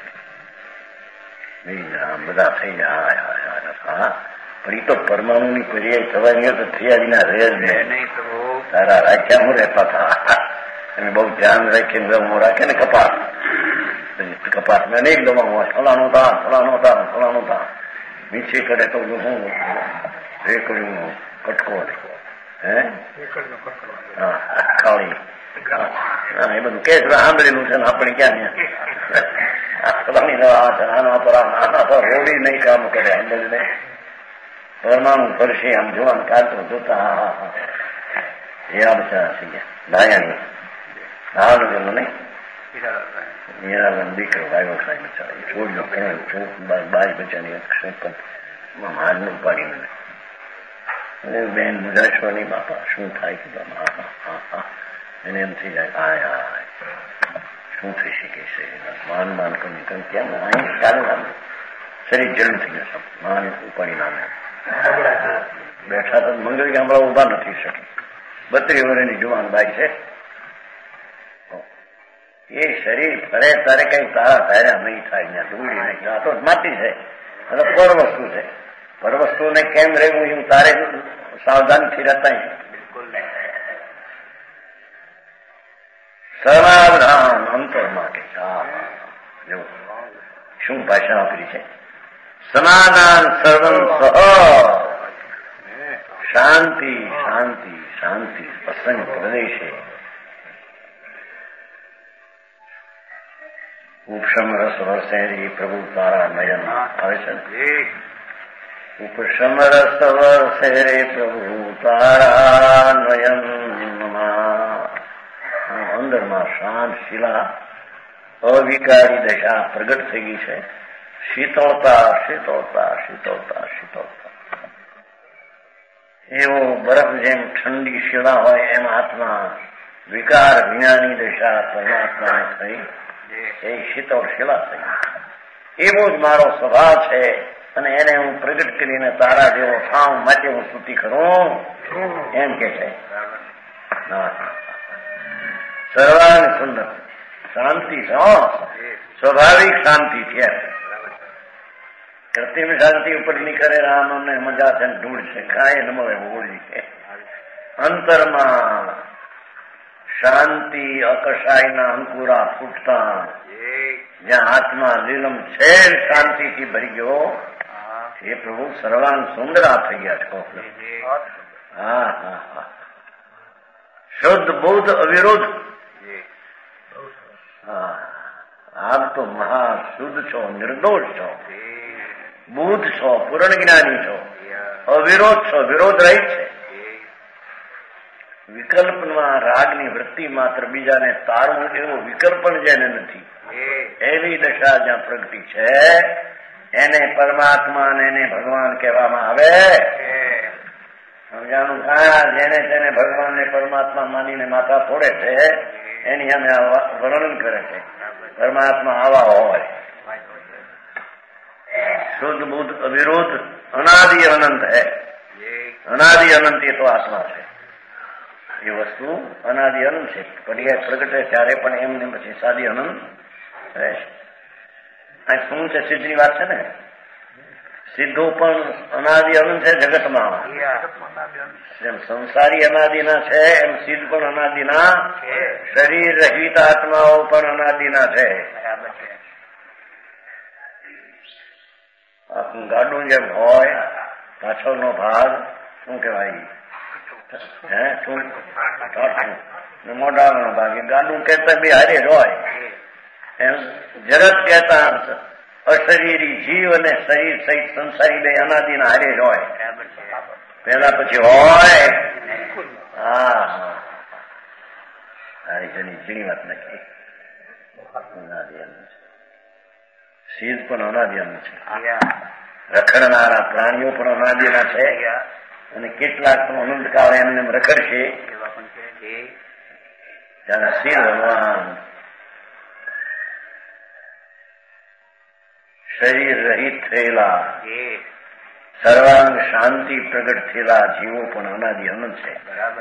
બધા થઈ જાય. હા પણ એ તો પરમાણુની પર્યાય થવાની તો થયા વિના રહે જ નહીં. તારા રાખ્યા હું રહેતા હતા અને બહુ ધ્યાન રાખીને હું રાખે ને કપાસ કપાસ મેં નહીં દવા ફલાણું તા ફલાણું તા ફલાણું તા નીચે કરે તો હું રેકડીનું કટકો હે હા કાળી એ બધું કે સાંભળેલું છે ને આપણે ક્યાં ફલાણી દવા છે આના પર આના પર રોડી નહીં કામ કરે અંદર ને પરમાણુ ફરશે આમ જોવાનું કાઢતો જોતા હા હા એવા બચારા થઈ ગયા. ડાયાની ભાવનગર નો નહીં મીરાબેન દીકરો આવ્યો સાહેબ બચારા છોડ્યો બાજ બચાની હાથ ન ઉપાડી મને બેન મુજાશવાની બાપા શું થાય કીધું હા હા હા હા એને એમ થઈ જાય હાય હાય શું થઈ શકે છે માન માન કરી કેમ અહીં ચાલુ નામે શરીર જન્મ થઈ ગયો માન ઉપાડી નામે બેઠા તો મંગળ ગામડા ઉભા નથી શકે. બત્રીસ વર્ષની જુવાન બાઈ છે. એ શરીર ફરે તારે કઈ તારા ધાર્યા નહીં થાય, ત્યાં ડુંગળી નહીં, આ તો માટી છે, પર વસ્તુ છે. પર વસ્તુને કેમ રહેવું એવું તારે સાવધાનથી રહેતા. સર્વાવધાન અંતર માટે શું ભાષા વાપરી છે? સમાધાન સર્વમ સહ શાંતિ શાંતિ શાંતિ અસંગ પ્રદેશે ઉપશમ રસ વરસેરી પ્રભુ તારા નયન આવે છે. ઉપશમ રસ વરસેરે પ્રભુ તારા નયન અંદરમાં શાંત શિલા અવિકારી દશા પ્રગટ થઈ ગઈ છે. શીતળતા શીતળતા શીતળતા શીતળતા એવો બરફ જેમ ઠંડી શિલા હોય એમ આત્મા વિકાર વિનાની દશા પરમાત્માને થઈ એ શીતળ શિલા થઈ. એવો જ મારો સ્વભાવ છે અને એને હું પ્રગટ કરીને તારા જેવો થાવ માટે હું સ્તુતિ કરું એમ કે છે. સર્વાંગ સુંદર શાંતિ સ્વાભાવિક શાંતિ છે. કૃત્રિમ શાંતિ ઉપર નીકળે રામ અમને મજા છે ધૂળ છે કાંઈ ન મળે હોળી છે. અંતરમાં શાંતિ અકશાયના અંકુરા ફૂટતા જ્યાં આત્મા લીલમ છેડ શાંતિથી ભરી ગયો એ પ્રભુ સર્વાંગ સુંદરા થઈ ગયા છો. હા હા હા શુદ્ધ બૌદ્ધ અવિરોધ. હા આપ તો મહા શુદ્ધ છો, નિર્દોષ છો, બુદ્ધ છો, પૂર્ણ જ્ઞાની છો, અવિરોધ છો, વિરોધ રહિત છે. વિકલ્પમાં રાગની વૃત્તિ માત્ર બીજાને તારવું એવો વિકલ્પ જેને નથી એવી દશા જ્યાં પ્રગતિ છે એને પરમાત્મા અને એને ભગવાન કહેવામાં આવે. સમજાણું? હા, જેને તેને ભગવાન ને પરમાત્મા માનીને માથા ફોડે છે એની અમે વર્ણન કરે છે. પરમાત્મા આવા હોય શુદ્ધ બુદ્ધ અવિરોધ અનાદિ અનંત है. અનાદિ અનંત એ તો આત્મા છે. એ વસ્તુ અનાદિ અનંત છે. પર્યાય પ્રગટે ત્યારે પણ એમને પછી સાદી અનંત રહેશે. આ શું છે? સિદ્ધની વાત છે ને. સિદ્ધો પણ અનાદિ અનંત છે જગતમાં. જેમ સંસારી અનાદિના છે એમ સિદ્ધ પણ અનાદિના, શરીર રહિત આત્માઓ પણ અનાદિના છે. ગાડું જેમ હોય પાછળનો ભાગ શું કહેવાય? હે મોઢાનો ભાગ એ ગાડું કહેતા બી હારે જ હોય. એમ જગત કહેતા અશરીરી જીવ અને શરીર સહિત સંસારી બે અનાદિના હારે જ હોય. પેલા પછી હોય. હા હા હારી ઘણી ઝીણી વાત નથી. સિદ્ધ પણ અનાદિનું છે. રખડનારા પ્રાણીઓ પણ અનાદિના છે અને કેટલાક તો અનંતકાળ એમને રખડશે. ત્યારે સિદ્ધ ભગવાન શરીર રહિત થયેલા સર્વાંગ શાંતિ પ્રગટ થયેલા જીવો પણ અનાદિ અનંત છે.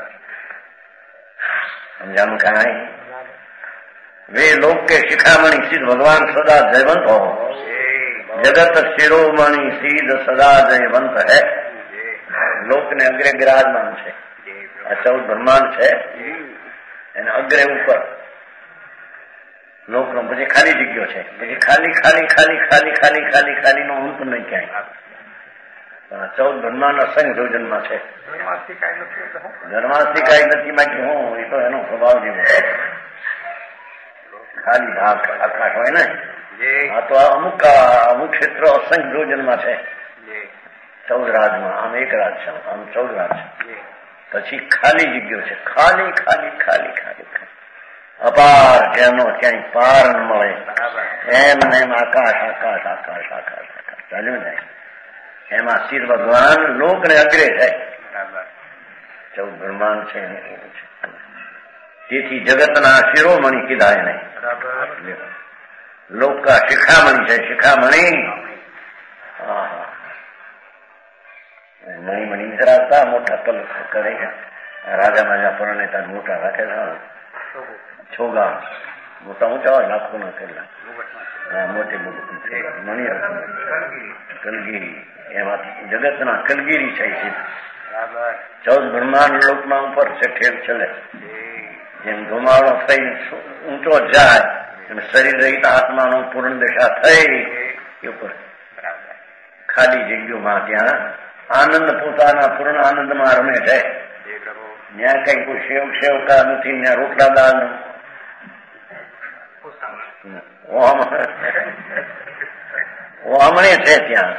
સમજાણું? કાંઈ वे लोक के शिखामणि सिद्ध भगवान सदा जयवंत हो. जगत शिरोमणि सिद्ध सदा जयवंत है. लोक ने अग्रे विराजमान છે. આ ચૌદ બ્રહ્માંડ છે એને અગ્રે ઉપર લોકનો પછી ખાલી જગ્યો છે. પછી ખાલી ખાલી ખાલી ખાલી ખાલી ખાલી ખાલી નો અંત નહીં ક્યાંય. ચૌદ બ્રહ્માંડ અસંખ્ય યોજનમાં છે. ધર્માસ્થી કઈ નથી બાકી હું એ તો એનો સ્વભાવ જેવો છે. ખાલી ભાગ આકાશ હોય ને આ તો અમુક અમુક ક્ષેત્ર અસંખ્ય યોજનમાં છે. ચૌદ રાજમાં આમ એક રાજ છે, આમ ચૌદ રાજ છે. પછી ખાલી જગ્યો છે. ખાલી ખાલી ખાલી ખાલી અપાર જેનો ક્યાંય પાર ન મળે એમને એમ આકાશ આકાશ આકાશ આકાશ આકાશ ચાલ્યું જાય. એમાં સિદ્ધ ભગવાન લોકને અગ્રે છે. ચૌદ બ્રહ્માંડ છે. તેથી જગતના શિરોમણી કીધા એને. લોક કા શિખામણી છે. શિખામણી મણી મણી ધરાવતા મોટા તલ કરે. રાજા માજા પરણેતા મોટા રાખેલા છોગા મોટા ઊંચા હોય લાખો ના કરેલા મોટી મોટી મણી કલગીરી એમાંથી જગતના કલગીરી છે. ચૌદ બ્રહ્માંડ લોકમાં ઉપર છે. ઠેર ચલે જેમ ધુમાડો થઈ ઊંચો જાય એમ શરીર રહિત આત્માનો પૂર્ણ દશા થઈ ઉપર ખાલી જગ્યોમાં ત્યાં આનંદ પોતાના પૂર્ણ આનંદમાં રમે છે. ત્યાં કઈ કોઈ સેવ સેવકા નથી. ત્યાં રોટલા દાળ હમણે છે. ત્યાં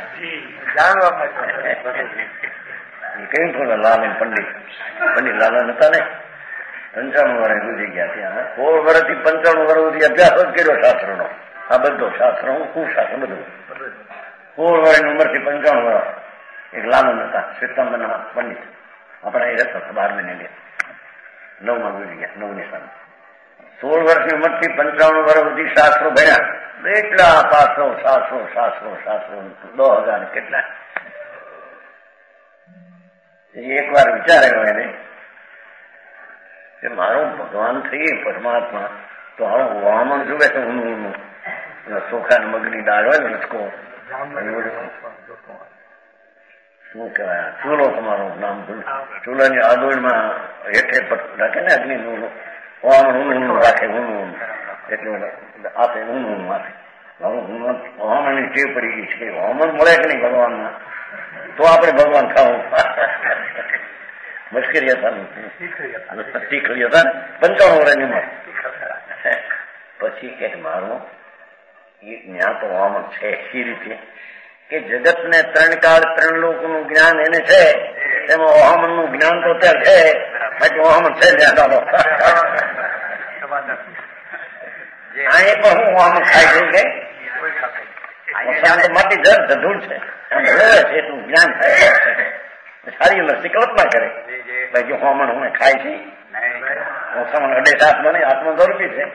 કઈ થોડા લાલ પંડિત પંડિત લાલા હતા ને પંચાણું વર્ષ ગુજરી ગયા. ત્યાં સોળ વર્ષથી પંચાણું વર્ષ સુધી અભ્યાસ જ કર્યો શાસ્ત્રનો. આ બધો શાસ્ત્ર હું શું શાસ્ત્ર બધું સોળ વર્ષની ઉંમરથી પંચાણું વર્ષ એક લાલન હતા શ્વેતાંબરના પંડિત. આપણા એ રહેતા બાર મહિને નવ માં ગુજરી ગયા. નવ ની સામે સોળ વર્ષની ઉંમરથી પંચાણું વર્ષ સુધી શાસ્ત્રો ભણ્યા. એટલા પાત્રો શાસ્ત્રો શાસ્ત્રો શાસ્ત્રો દો હજાર કેટલા. એક વાર વિચારેલો એને કે મારો ભગવાન થઈએ પરમાત્મા તો હવે વામન જુએ છે. ઊનું ઊનું ચોખા મગની દાળ હોય ને લચકો શું કહેવાય ચૂલો તમારો નામ ચૂલાની આદોળમાં હેઠે રાખે ને અગ્નિ વામન ઊનું ઊનું રાખે ઊનું ઊનું એટલું આપે ઊનું ઊનું આપે. હવામાનની ટેવ પડી ગઈ છે. હવામાન મળે કે નહીં ભગવાનમાં, તો આપણે ભગવાન ખાવું. મુશ્કેલી હતા શીખડી હતા ને પંચાણું વર્ષની ઉંમર. પછી કે મારું એ જ્ઞાન તો હવામાન છે એ રીતે કે જગત ને ત્રણ કાળ ત્રણ લોકોનું જ્ઞાન એને છે, તેમાં હવામાન નું જ્ઞાન તો અત્યારે છે, બાકી હવામાન છે જ્યાં અહીં પણ હું હવામાન ખાઈ છું કે માટી જર ધૂળ છે એટલું જ્ઞાન થાય. સારી લક્ષી કલ્પના કરે ભાઈ જો હવામાન હું ખાય છે હવામાન અડે આત્મા નહીં, આત્મા ગૌરવી છે.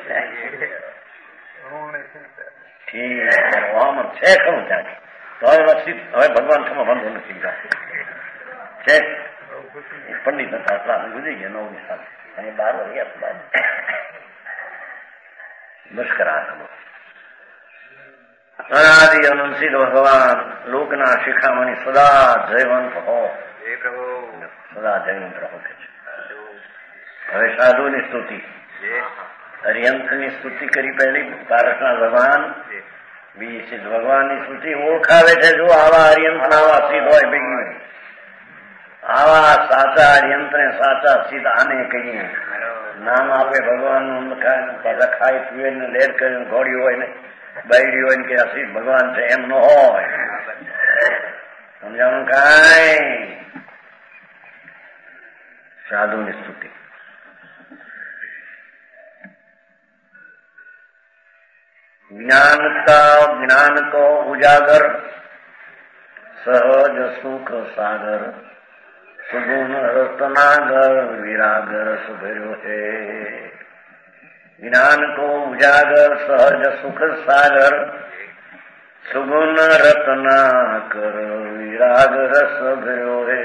હવામાન છે ખરું ત્યાં તો હવે લક્ષિત હવે ભગવાન ખમા વાંધો નથી છે. પંડિત હતા ગુજરી ગયા નવની સાથે અહીં બાર વાગ્યા બસ કરા. અનાદિ અનંત ભગવાન લોકના શિખામણી સદા જયવંત હો, સદા જયવંત રહો કે છે. હવે સાધુની સ્તુતિ, હરિયંત્રની સ્તુતિ કરી પહેલી તારકના ભગવાન બીજી સિદ્ધ ભગવાનની સ્તુતિ ઓળખાવે છે. જો આવા હરિયંત્ર આવા સિદ્ધ હોય ભેગી, આવા સાચા હરિયંત્ર સાચા સિદ્ધ આને કહીએ. નામ આપે ભગવાન નું પાછા ખાઈ પીવે ને લેર કરીને ઘોડી હોય ને બાયડી હોય ને કે આ સિદ્ધ ભગવાન છે એમ ન હોય. સમજાવવાનું કાંઈ. સાધુની સ્તુતિ જ્ઞાન કા જ્ઞાન કો ઉજાગર સહજ સુખ સાગર સુગુણ રત્નાગર વિરાગર સુભર્યો હે. જ્ઞાન કો ઉજાગર સહજ સુખ સાગર સુગુણ રત્નાકર વિરાગ રસ ભર્યો હે.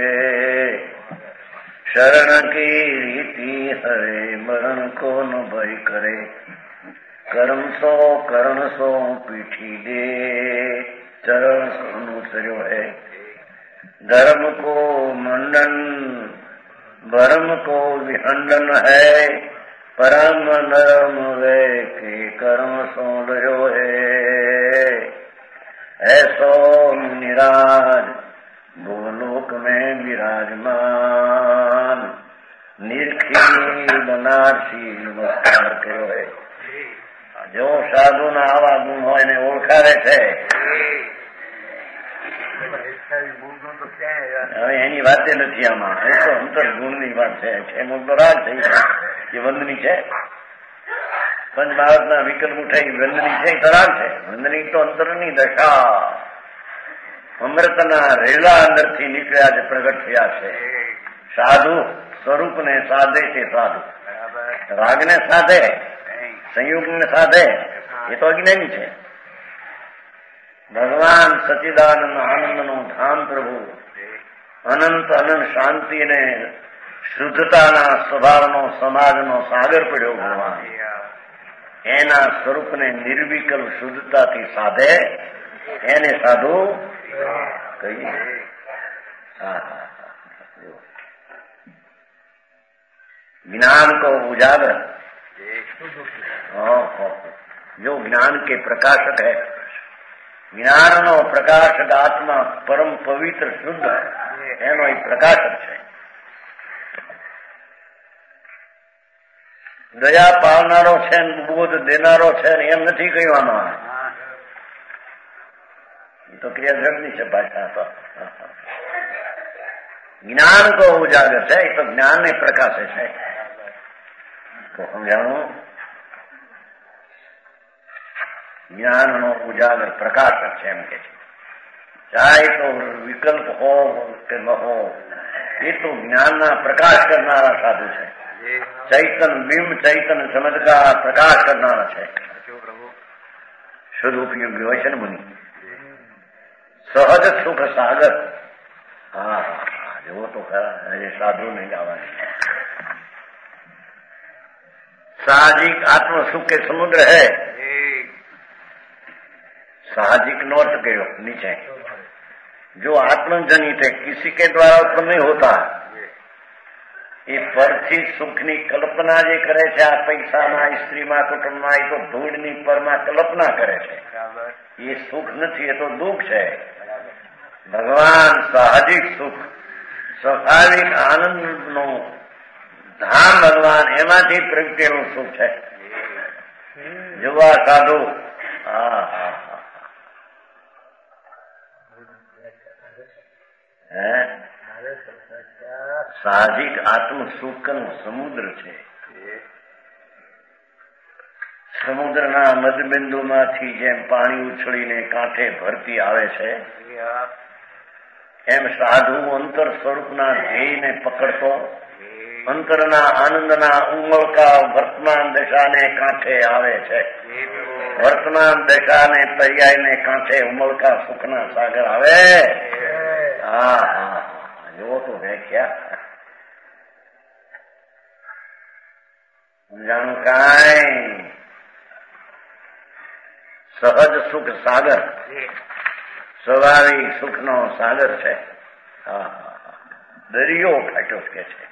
शरण की रीति हरे मरण को न भय करे कर्म सो करण सो पीठी दे चरण अनुसर्यो है धर्म को मंडन भरम को विहंडन है परम नरम वे के कर्म सो लयो है ऐसो निराज भूलोक में विराजमान निरखी बनारसी नमस्कार કર્યો है. જો સાધુ ના આવા ગુણ હોય એને ઓળખાવે છે. હવે એની વાત નથી આમાં, એ તો અંતર ગુણ ની વાત છે. તો રાગ થઈ એ વંદની છે, પંચ ભારતના વિકલ્પ ઉઠાઈ વંદની છે તો રાગ છે. વંદની તો અંતરની દશા અમૃતના રેલા અંદરથી નીકળ્યા છે, પ્રગટ થયા છે. સાધુ સ્વરૂપને સાધે તે સાધુ, રાગને સાધે સંયુગને સાધે એ તો અજ્ઞાની છે. ભગવાન સચિદાનંદ આનંદનો ધામ પ્રભુ અનંત અનંત શાંતિ ને શુદ્ધતાના સ્વભાવનો સમાજનો સાગર પડ્યો ભગવાન એના સ્વરૂપને નિર્વિકલ્પ શુદ્ધતાથી સાધે એને સાધુ કહીએ. ज्ञान को उजागर जो ज्ञान के प्रकाशक है, ज्ञान नो प्रकाशक आत्मा परम पवित्र शुद्ध एनो ही प्रकाशक है. दया पालनारो છે, બોધ દેનારો છે એમ નથી કહેવામાં. तो क्रियाद्रव्य से भाषा तो ज्ञान को उजागर है, तो ज्ञान ने प्रकाश है. तो समझाणु ज्ञान नो उजागर प्रकाशक है एम के चाहे तो विकल्प हो के न हो, ये तो ज्ञान ना प्रकाश करनारा साधु है. चैतन बिंब चैतन चमत्कार प्रकाश करनारा है. शुद्ध उपयोगी वचन मुनि सहज सुख सागर. हाँ हाँ वो तो खरा ये साधु नहीं जावा. साहजिक आत्म सुख के समुद्र है. साहजिक नोट के नीचे जो आत्मजनित है, किसी के द्वारा उत्पन्न नहीं होता. એ પરથી સુખની કલ્પના જે કરે છે આ પૈસામાં, સ્ત્રીમાં, કુટુંબમાં, એ તો ધૂળની પરમાં કલ્પના કરે છે. એ સુખ નથી, એ તો દુઃખ છે. ભગવાન સાહજિક સુખ, સ્વાભાવિક આનંદનું ધામ ભગવાન, એમાંથી પ્રગટેલું સુખ છે. જોવા સાધુ, હા હા હા હે સાહજિક આત્મ સુખનું સમુદ્ર છે. સમુદ્રના મધબિંદુમાંથી જેમ પાણી ઉછળીને કાંઠે ભરતી આવે છે, એમ સાધુ અંતર સ્વરૂપના ધ્યેયને પકડતો અંતરના આનંદના ઉમળકા વર્તમાન દશાને કાંઠે આવે છે. વર્તમાન દશાને પર્યાયને કાંઠે ઉમળકા સુખના સાગર આવે. હા હા જો તો વ્યાખ્યા સમજાણું કાંઈ. સહજ સુખ સાગર, સ્વાભાવિક સુખનો સાગર છે. હા હા દરિયો ફાટ્યો કે છે.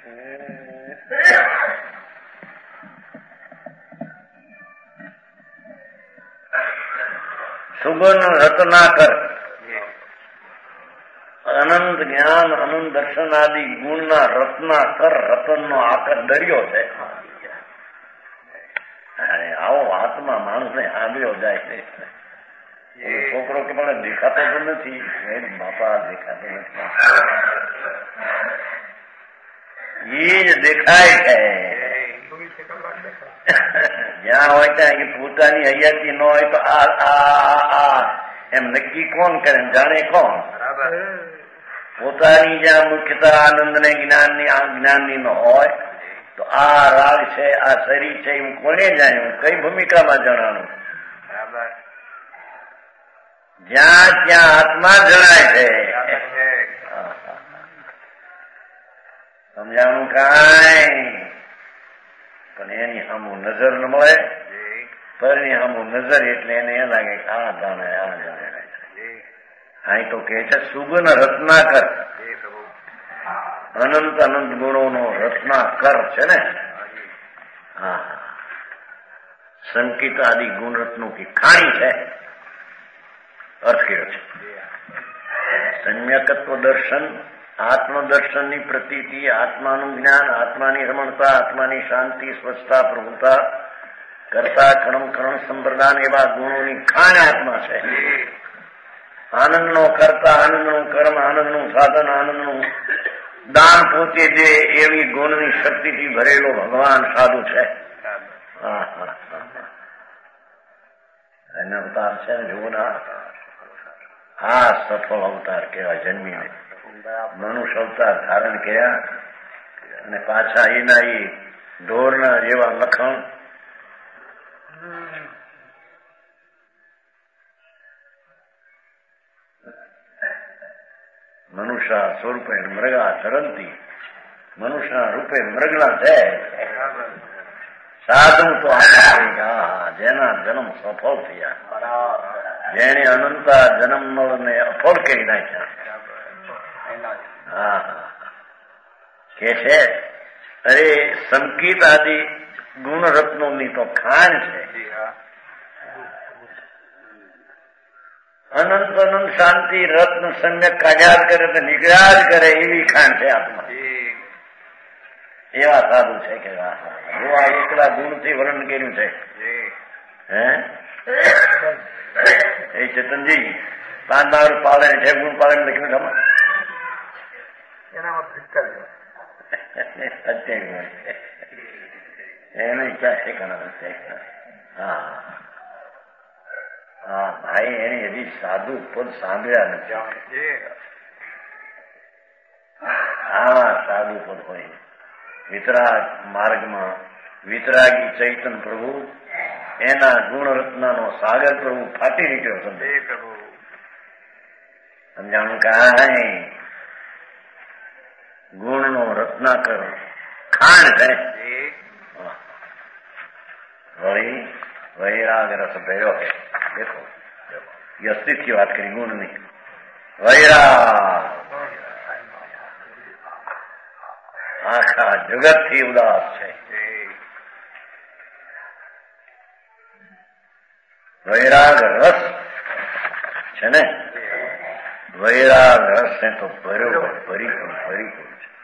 સુગન રત્નાકર, અનંત જ્ઞાન અનંત દર્શન આદિ ગુણના રત્નાકર, રતનનો આકર દરિયો છે. આવો આત્મા માણસને આંબળ્યો જાય છે. એ છોકરો કે મને દેખાતો તો નથી, બાપા દેખાતો નથી, એ જ દેખાય છે. જ્યાં હોય ત્યાં કે પોતાની હૈયાથી ન હોય તો આ એમ નક્કી કોણ કરે, જાણે કોણ? પોતાની જ્યાં મુખ્યતા આનંદ ને જ્ઞાનની આ જ્ઞાનની ન હોય તો આ રાગ છે, આ શરીર છે, હું કોને જાણ્યું, કઈ ભૂમિકામાં જણાનું? જ્યાં ત્યાં આત્મા જણાય છે. સમજાણું કાંઈ? પણ એની સામું નજર ન મળે. પરની સામું નજર એટલે એને એ લાગે કે આ જાણે આ જાણે. અહીં તો કે છે સુગન રત્નાકર, અનંત અનંત ગુણોનો રત્નાકર છે ને. હા સંકિત આદિ ગુણરત્નું की ખાણી છે. અર્થ કર્યો છે સમ્યકત્વ દર્શન, આત્મદર્શનની પ્રતીતિ, આત્માનું જ્ઞાન, આત્માની રમણતા, આત્માની શાંતિ, સ્વચ્છતા, પ્રભુતા, કરતા કણમ કણમ સંપ્રદાન એવા ગુણોની ખાણ આત્મા છે. આનંદનો કરતા, આનંદનું કર્મ, આનંદનું સાધન, આનંદનું દાન પોતે દે એવી ગુણની શક્તિથી ભરેલો ભગવાન સાધુ છે. હા હા એના અવતાર છે ને જોના. આ સફળ અવતાર કેવાય. જન્મીને મનુષ્ય અવતાર ધારણ કર્યા અને પાછા એના એ ઢોરના જેવા લખણ, મનુષ્ય સ્વરૂપે મૃગા ચરંતી, મનુષ્ય રૂપે મૃગના છે. સાધુ તો આ જેના જન્મ સફળ થયા, જેને અનંતા જન્મ ને અફળ કરી નાખ્યા. હા કે છે અરે સંકિત આદિ ગુણ રત્નો ની તો ખાણ છે. અનંત અનંત શાંતિ રત્ન સમ્યક કાઢ્યા કરે તો નીકળ્યા જ કરે એવી ખાણ છે આત્મા. એવા સાધુ છે કે જો આ એકલા ગુણથી વર્ણન કર્યું છે. હે એ ચેતનજી પાંચ બાર પાલે છે, ગુણ પાલે લખ્યું ખબર? એને ક્યાં ઠેકાણા? હા હા ભાઈ એને હજી સાધુ પદ સાંભળ્યા નથી. આવા સાધુ પદ હોય વિતરાગ માર્ગમાં વિતરાગી ચૈતન પ્રભુ, એના ગુણરત્નનો સાગર પ્રભુ ફાટી નીકળ્યો. સમજાણું કાંઈ? ગુણનો રત્નાકર ખાણ છે. વળી વૈરાગ રસ ભર્યો છે. દેખો અસ્તિત્વ વાત કરી ગુણની. વૈરાગ આ આખા જગતથી ઉદાસ છે. વૈરાગ રસ છે ને, વૈરાગ રસ ને તો ભર્યો ભરીપૂર્ણ ભરીપૂર્ણ છે.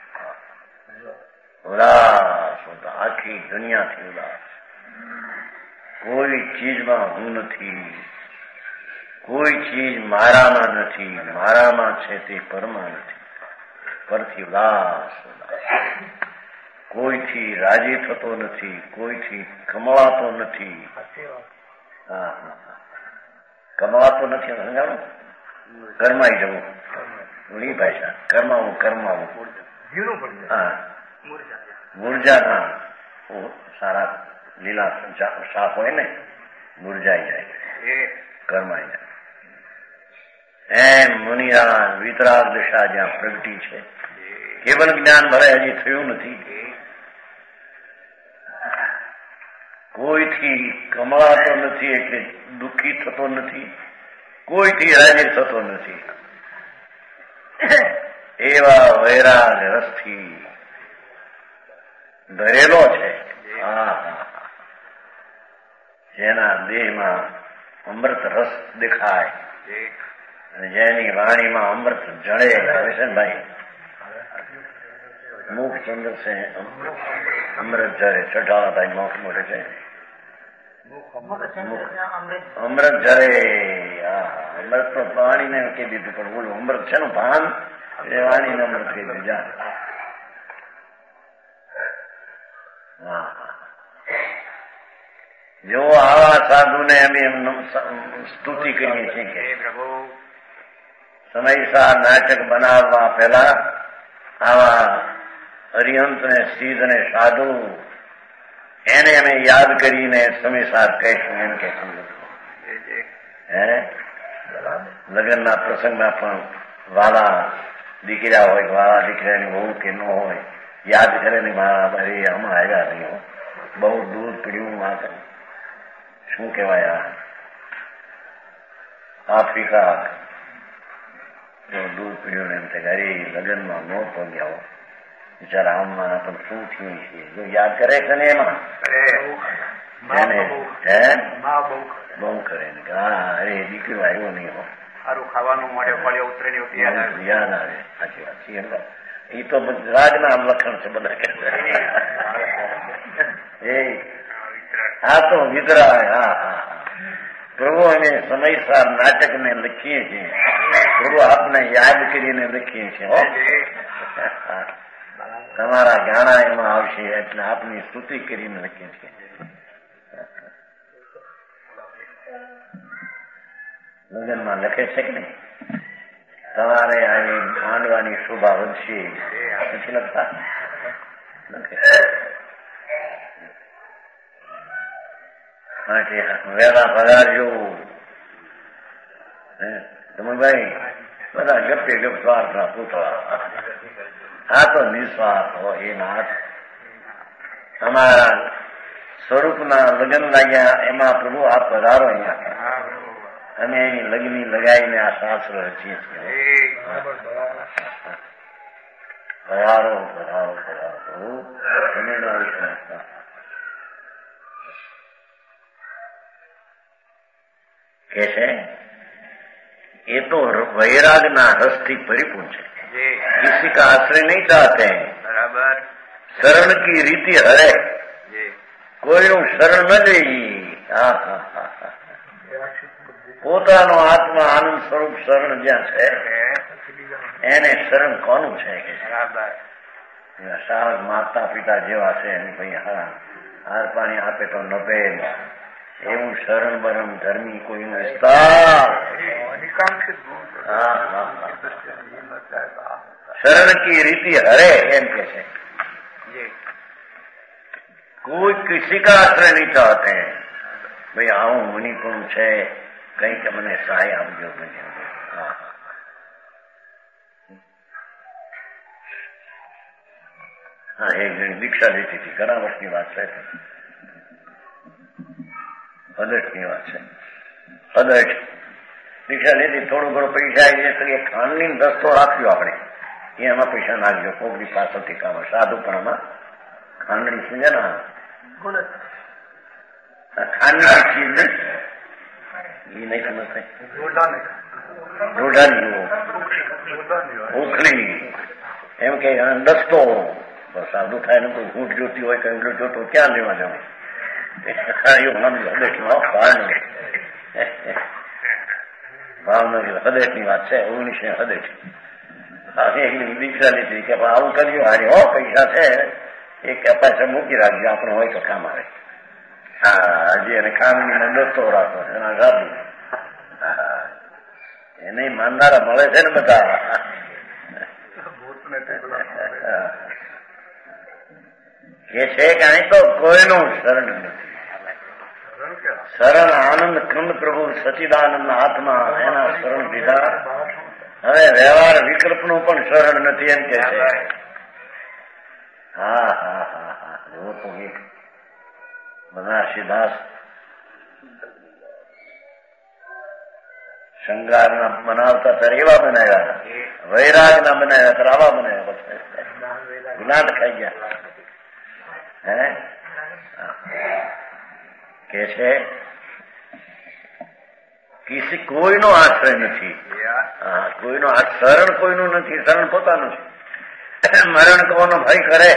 ઉદાસ આખી દુનિયાથી ઉદાસ. કોઈ ચીજમાં હું નથી, કોઈ ચીજ મારામાં નથી, મારામાં છે તે પરમાં નથી. પરથી ઉદાસ ઉદાસ. કોઈથી રાજી થતો નથી, કોઈથી કમળાતો નથી. હા હા કમાવાતો નથી સમજાવું. કરમાઈ જવું એ ભાષા. કરમાવું કરમાવું હા મુરઝા સારા લીલા શાક હોય ને મુરઝાઈ જાય કરમાઈ જાય. એમ મુનિરા વિતરાગ દશા જ્યાં પ્રગટી છે, કેવલ જ્ઞાન ભલે હજી થયું નથી. કોઈથી કમાતો નથી એટલે દુઃખી થતો નથી, કોઈથી રાજી થતો નથી. એવા વૈરાગ રસથી ભરેલો છે. હા જેના દેહમાં અમૃત રસ દેખાય અને જેની વાણીમાં અમૃત જળે. ભાઈ મુખ ચંદ્ર છે અમૃત જળે. ચઢાળા ભાઈ મોખ મોટે છે અમૃત જરે. અમૃત તો પાણીને કહી દીધું, પણ બોલું અમૃત છે ને ભાન એ વાણીને અમૃત કહી દીધું. જો આવા સાધુને અમે સ્તુતિ કરીએ છીએ કે સમયસર નાટક બનાવવા પહેલા આવા અરિહંત ને સિદ્ધ ને સાધુ એને અમે યાદ કરીને સમયસર કહીશું એમ કે હે લગ્નના પ્રસંગમાં પણ વાલા દીકરા હોય, વાલા દીકરાની બહુ કે ન હોય, યાદ કરે ને મારા અરે હમણાં આવ્યા નહીં હો, બહુ દૂર પીડ્યું. આ શું કહેવાય આફ્રિકા દૂર પીડ્યું એમ થાય અરે લગ્નમાં ન પગ્યા હો બિચારા આમમાં પણ શું થયું છે. જો યાદ કરે છે ને એમાં બહુ કરે ને હા અરે દીકરો આવ્યો નહીં હો, સારું ખાવાનું મળે ફળે ઉતરે યાદ આવે. સાચી વાત છે. એ તો રાજના લક્ષણ છે બધા કે એ આ તો વિતરાય. હા હા પ્રભુ અમે સમયસર નાટકને લખીએ છીએ, પ્રભુ આપને યાદ કરીને લખીએ છીએ હો. તમારા ગાણા એમાં આવશે એટલે આપની સ્તુતિ કરીને લખીએ છીએ. લગ્નમાં લખે છે કે નહીં તમારે આવી માંડવાની શોભા વધશે નથી લખતા? લખે માટે વહેલા પધારજો. ભાઈ બધા ગપે ગપ સ્વાર્થના પૂતળા. આ તો નિસ્વાર્થ હોય એ નાથ તમારા સ્વરૂપના લગ્ન લાગ્યા એમાં પ્રભુ આપ પધારો અહીંયા. અમે એની લગ્ની લગાવીને આ શાસ્ત્ર રચીએ છીએ. પધારો પધારો પધારો કે છે. એ તો વૈરાગના રસથી પરિપૂર્ણ છે. किसी का आश्रय नहीं चाहते हैं. बराबर. शरण की रीति हरे કોઈનું શરણ ન જઈ. હા હા હા હા પોતાનો આત્મા આનંદ સ્વરૂપ શરણ જ્યાં છે એને શરણ કોનું છે કે સાવ માતા પિતા જેવા છે એની ભાઈ હા હાર પાણી આપે તો નભે એવું શરણ બરણ ધર્મી કોઈનું વિસ્તાર. હા હા શરણ કી રીતિ હરે એમ કે છે. કોઈ કિસી કા આશ્રય નહીં ચાહતે ભાઈ આવું મુનિ પણ છે કઈક મને સહાય આપજો. હા હા એક જણી દીક્ષા લીધી હતી ઘણા વર્ષની વાત છે. અદટની વાત છે. અદટ દીક્ષા લીધી થોડું ઘણું પૈસા આવી જાય તો એ ખાંડની રસ્તો રાખ્યો આપણે એમાં પૈસા નાખજો કોકની પાછળથી કામ સાધુપણામાં ખાંડણી સમજે ને ખાંડણી ચીજ એ નહીં સમજ રોઢાની ઉખડી એમ કે દસ્તો સાધુ થાય ને કોઈ ઘૂંટ જોતી હોય કે અંગ્રેજ જોતો ક્યાં લેવા જવું ભાવનગર હદેઠની વાત છે ઓગણીસો હદેઠ દીક્ષા લીધી કે આવું કર્યું હારી હો પૈસા છે એ કે પાસે મૂકી રાખજો આપણે હોય તો કામ આવે. હા હજી એને ખામીનો દસ્તો રાખો એના સાધુ એને માનનારા મળે છે ને બધા. એ છે કે અહીં તો કોઈનું શરણ નથી. શરણ આનંદ કંદ પ્રભુ સચિદાનંદ આત્મા એના શરણ દીધા. હવે વ્યવહાર વિકલ્પનું પણ શરણ નથી એમ કે છે. હા હા હા હા જો તો એક બનારસીદાસ શૃંગાર ના બનાવતા ત્યારે એવા બનાવ્યા, વૈરાગ ના બનાવ્યા ત્યારે આવા બનાવ્યા. ગુલાટ ખાઈ ગયા. હે કે છે કિસી કોઈનો આશ્રય નથી. હા કોઈનો શરણ કોઈનું નથી, શરણ પોતાનું છે. મરણ કોનો ભય કરે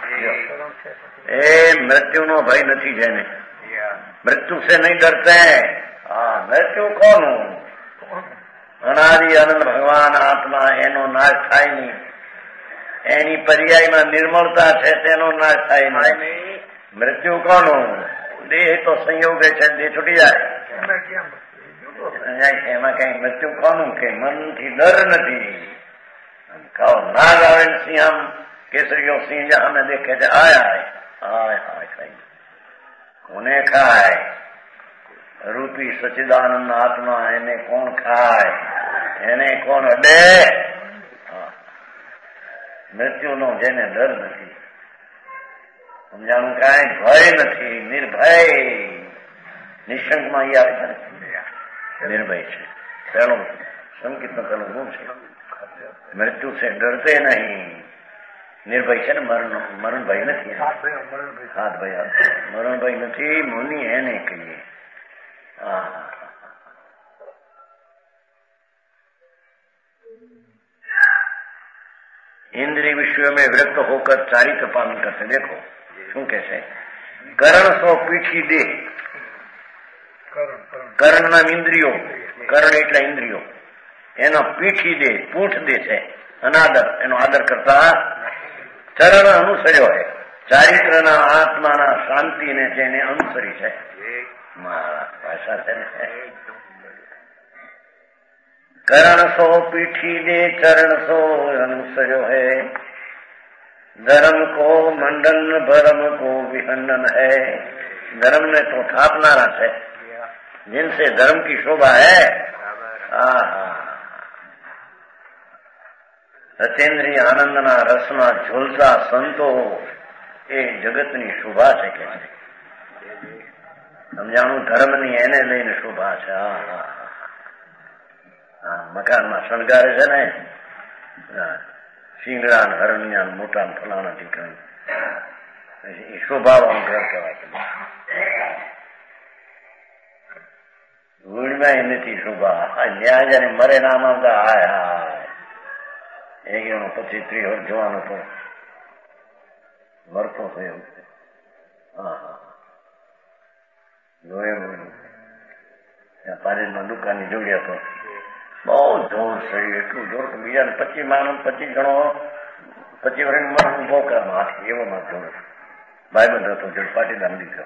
એ મૃત્યુનો ભય નથી જેને. મૃત્યુ से नहीं डरते हैं. હા મૃત્યુ કોનું? અનાદિ આનંદ ભગવાન આત્મા એનો નાશ થાય નહીં. એની પર્યાયમાં નિર્મળતા છે તેનો નાશ થાય નહીં. મૃત્યુ કોનું? દેહ તો સંયોગે છે, દેહ છૂટી જાય. એમાં કઈ મૃત્યુ કોનું કે મનથી ડર નથી. કહો નાગ આવે સિંહ આમ કેસરીઓ સિંહ સામે દેખે છે આય હાય હાય હાય ખાઈ કોને ખાય? રૂપી સચિદાનંદ આત્મા એને કોણ ખાય? એને કોણ અડે? મૃત્યુનો જેને ડર નથી, સમજાણું કાંઈ ભય નથી, નિર્ભય નિશંકમાં એ આવે છે નિર્ભય છે. પહેલું સંકિત નો પહેલું ગુણ છે. મૃત્યુ છે ડરતે નહીં, નિર્ભય છે ને મરણ મરણ ભય નથી. હાથ ભય મરણ ભય નથી. મુનિ એને કહીએ. હા इंद्रिय विषयों में विरक्त होकर चारित्र पालन करते. देखो શું કે છે? કરણ સો પીઠી દે. કરણ ના ઇન્દ્રિયો, કરણ એટલે ઇન્દ્રિયો, એનો પીઠી દે પૂઠ દે છે અનાદર, એનો આદર કરતા ચરણ અનુસર્યો હે. ચારિત્રના આત્માના શાંતિને જેને અનુસરી છે. મારા ભાષા છે ને. करण सो पीठी दे चरण सो अनुसर्यो है. धर्म को मंडन भरम को विहंडन है. धर्म ने तो थापनारा है जिनसे धर्म की शोभा है. रचेन्द्रीय आनंदना रसना झूलता संतो એ જગતની શોભા છે કે સમજાણું. ધર્મની એને લઈને શોભા છે. હા હા હા મકાનમાં શણગારે છે ને શિંગડા હરણિયા મોટા ફલાણા ટીકણ એ શોભાવાનું ઘર કહેવાય. ગુણમાં નથી શોભા. ત્યાં જયારે મરે નામ આવતા હાય હાય એક એનો પછી ત્રીહર જોવાનો તો મરતો થયો છે. હા હા જોયું ત્યાં પારેજમાં દુકાનની જોડ્યા તો બહુ જોર શરીર, એટલું જોર કે બીજાને પચીસ માણસ પચીસ જણો પચીસ વર્ષ મરણ ઉભો કરવામાં હાથ એવો માં જોર. ભાઈબંધ હતો જોડ પાટીદાર દીકરો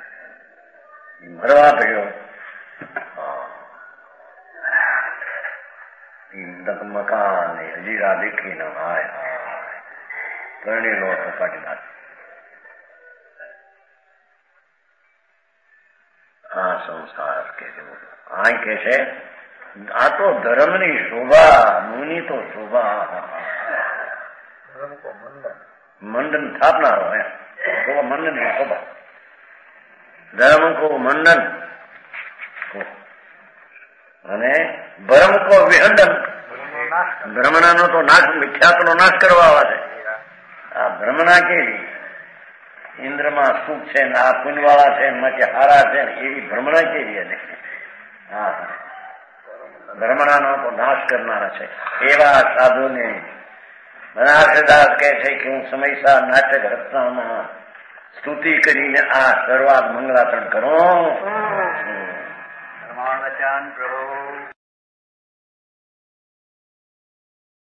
મરવા ગયો. મકાન હજીરા દેખી ને હાય હાય પરણેલો હતો પાટીદાર. આ સંસાર કે આ કે છે આ તો ધર્મની શોભા. મુનિ તો શોભા મંડન થાપનારો હે. શોભા મંડન ની શોભા. ધર્મ કો મંડન અને ભરમ કો વિહંડન. ભ્રમણાનો તો નાશ, મિથ્યાત્વનો નાશ કરવા આવા છે. આ ભ્રમણા કેવી ઇન્દ્રમાં સુખ છે ને આ પુણ્યવાળા છે માટે હારા છે ને એવી ભ્રમણા કેવી અને હા ભ્રમણાનો તો નાશ કરનારા છે એવા સાધુને બનાસદાસ કહે છે કે હું સમયસર નાટક રચનામાં સ્તુતિ કરીને આ શરૂઆત મંગળાચરણ કરું. પ્રભુ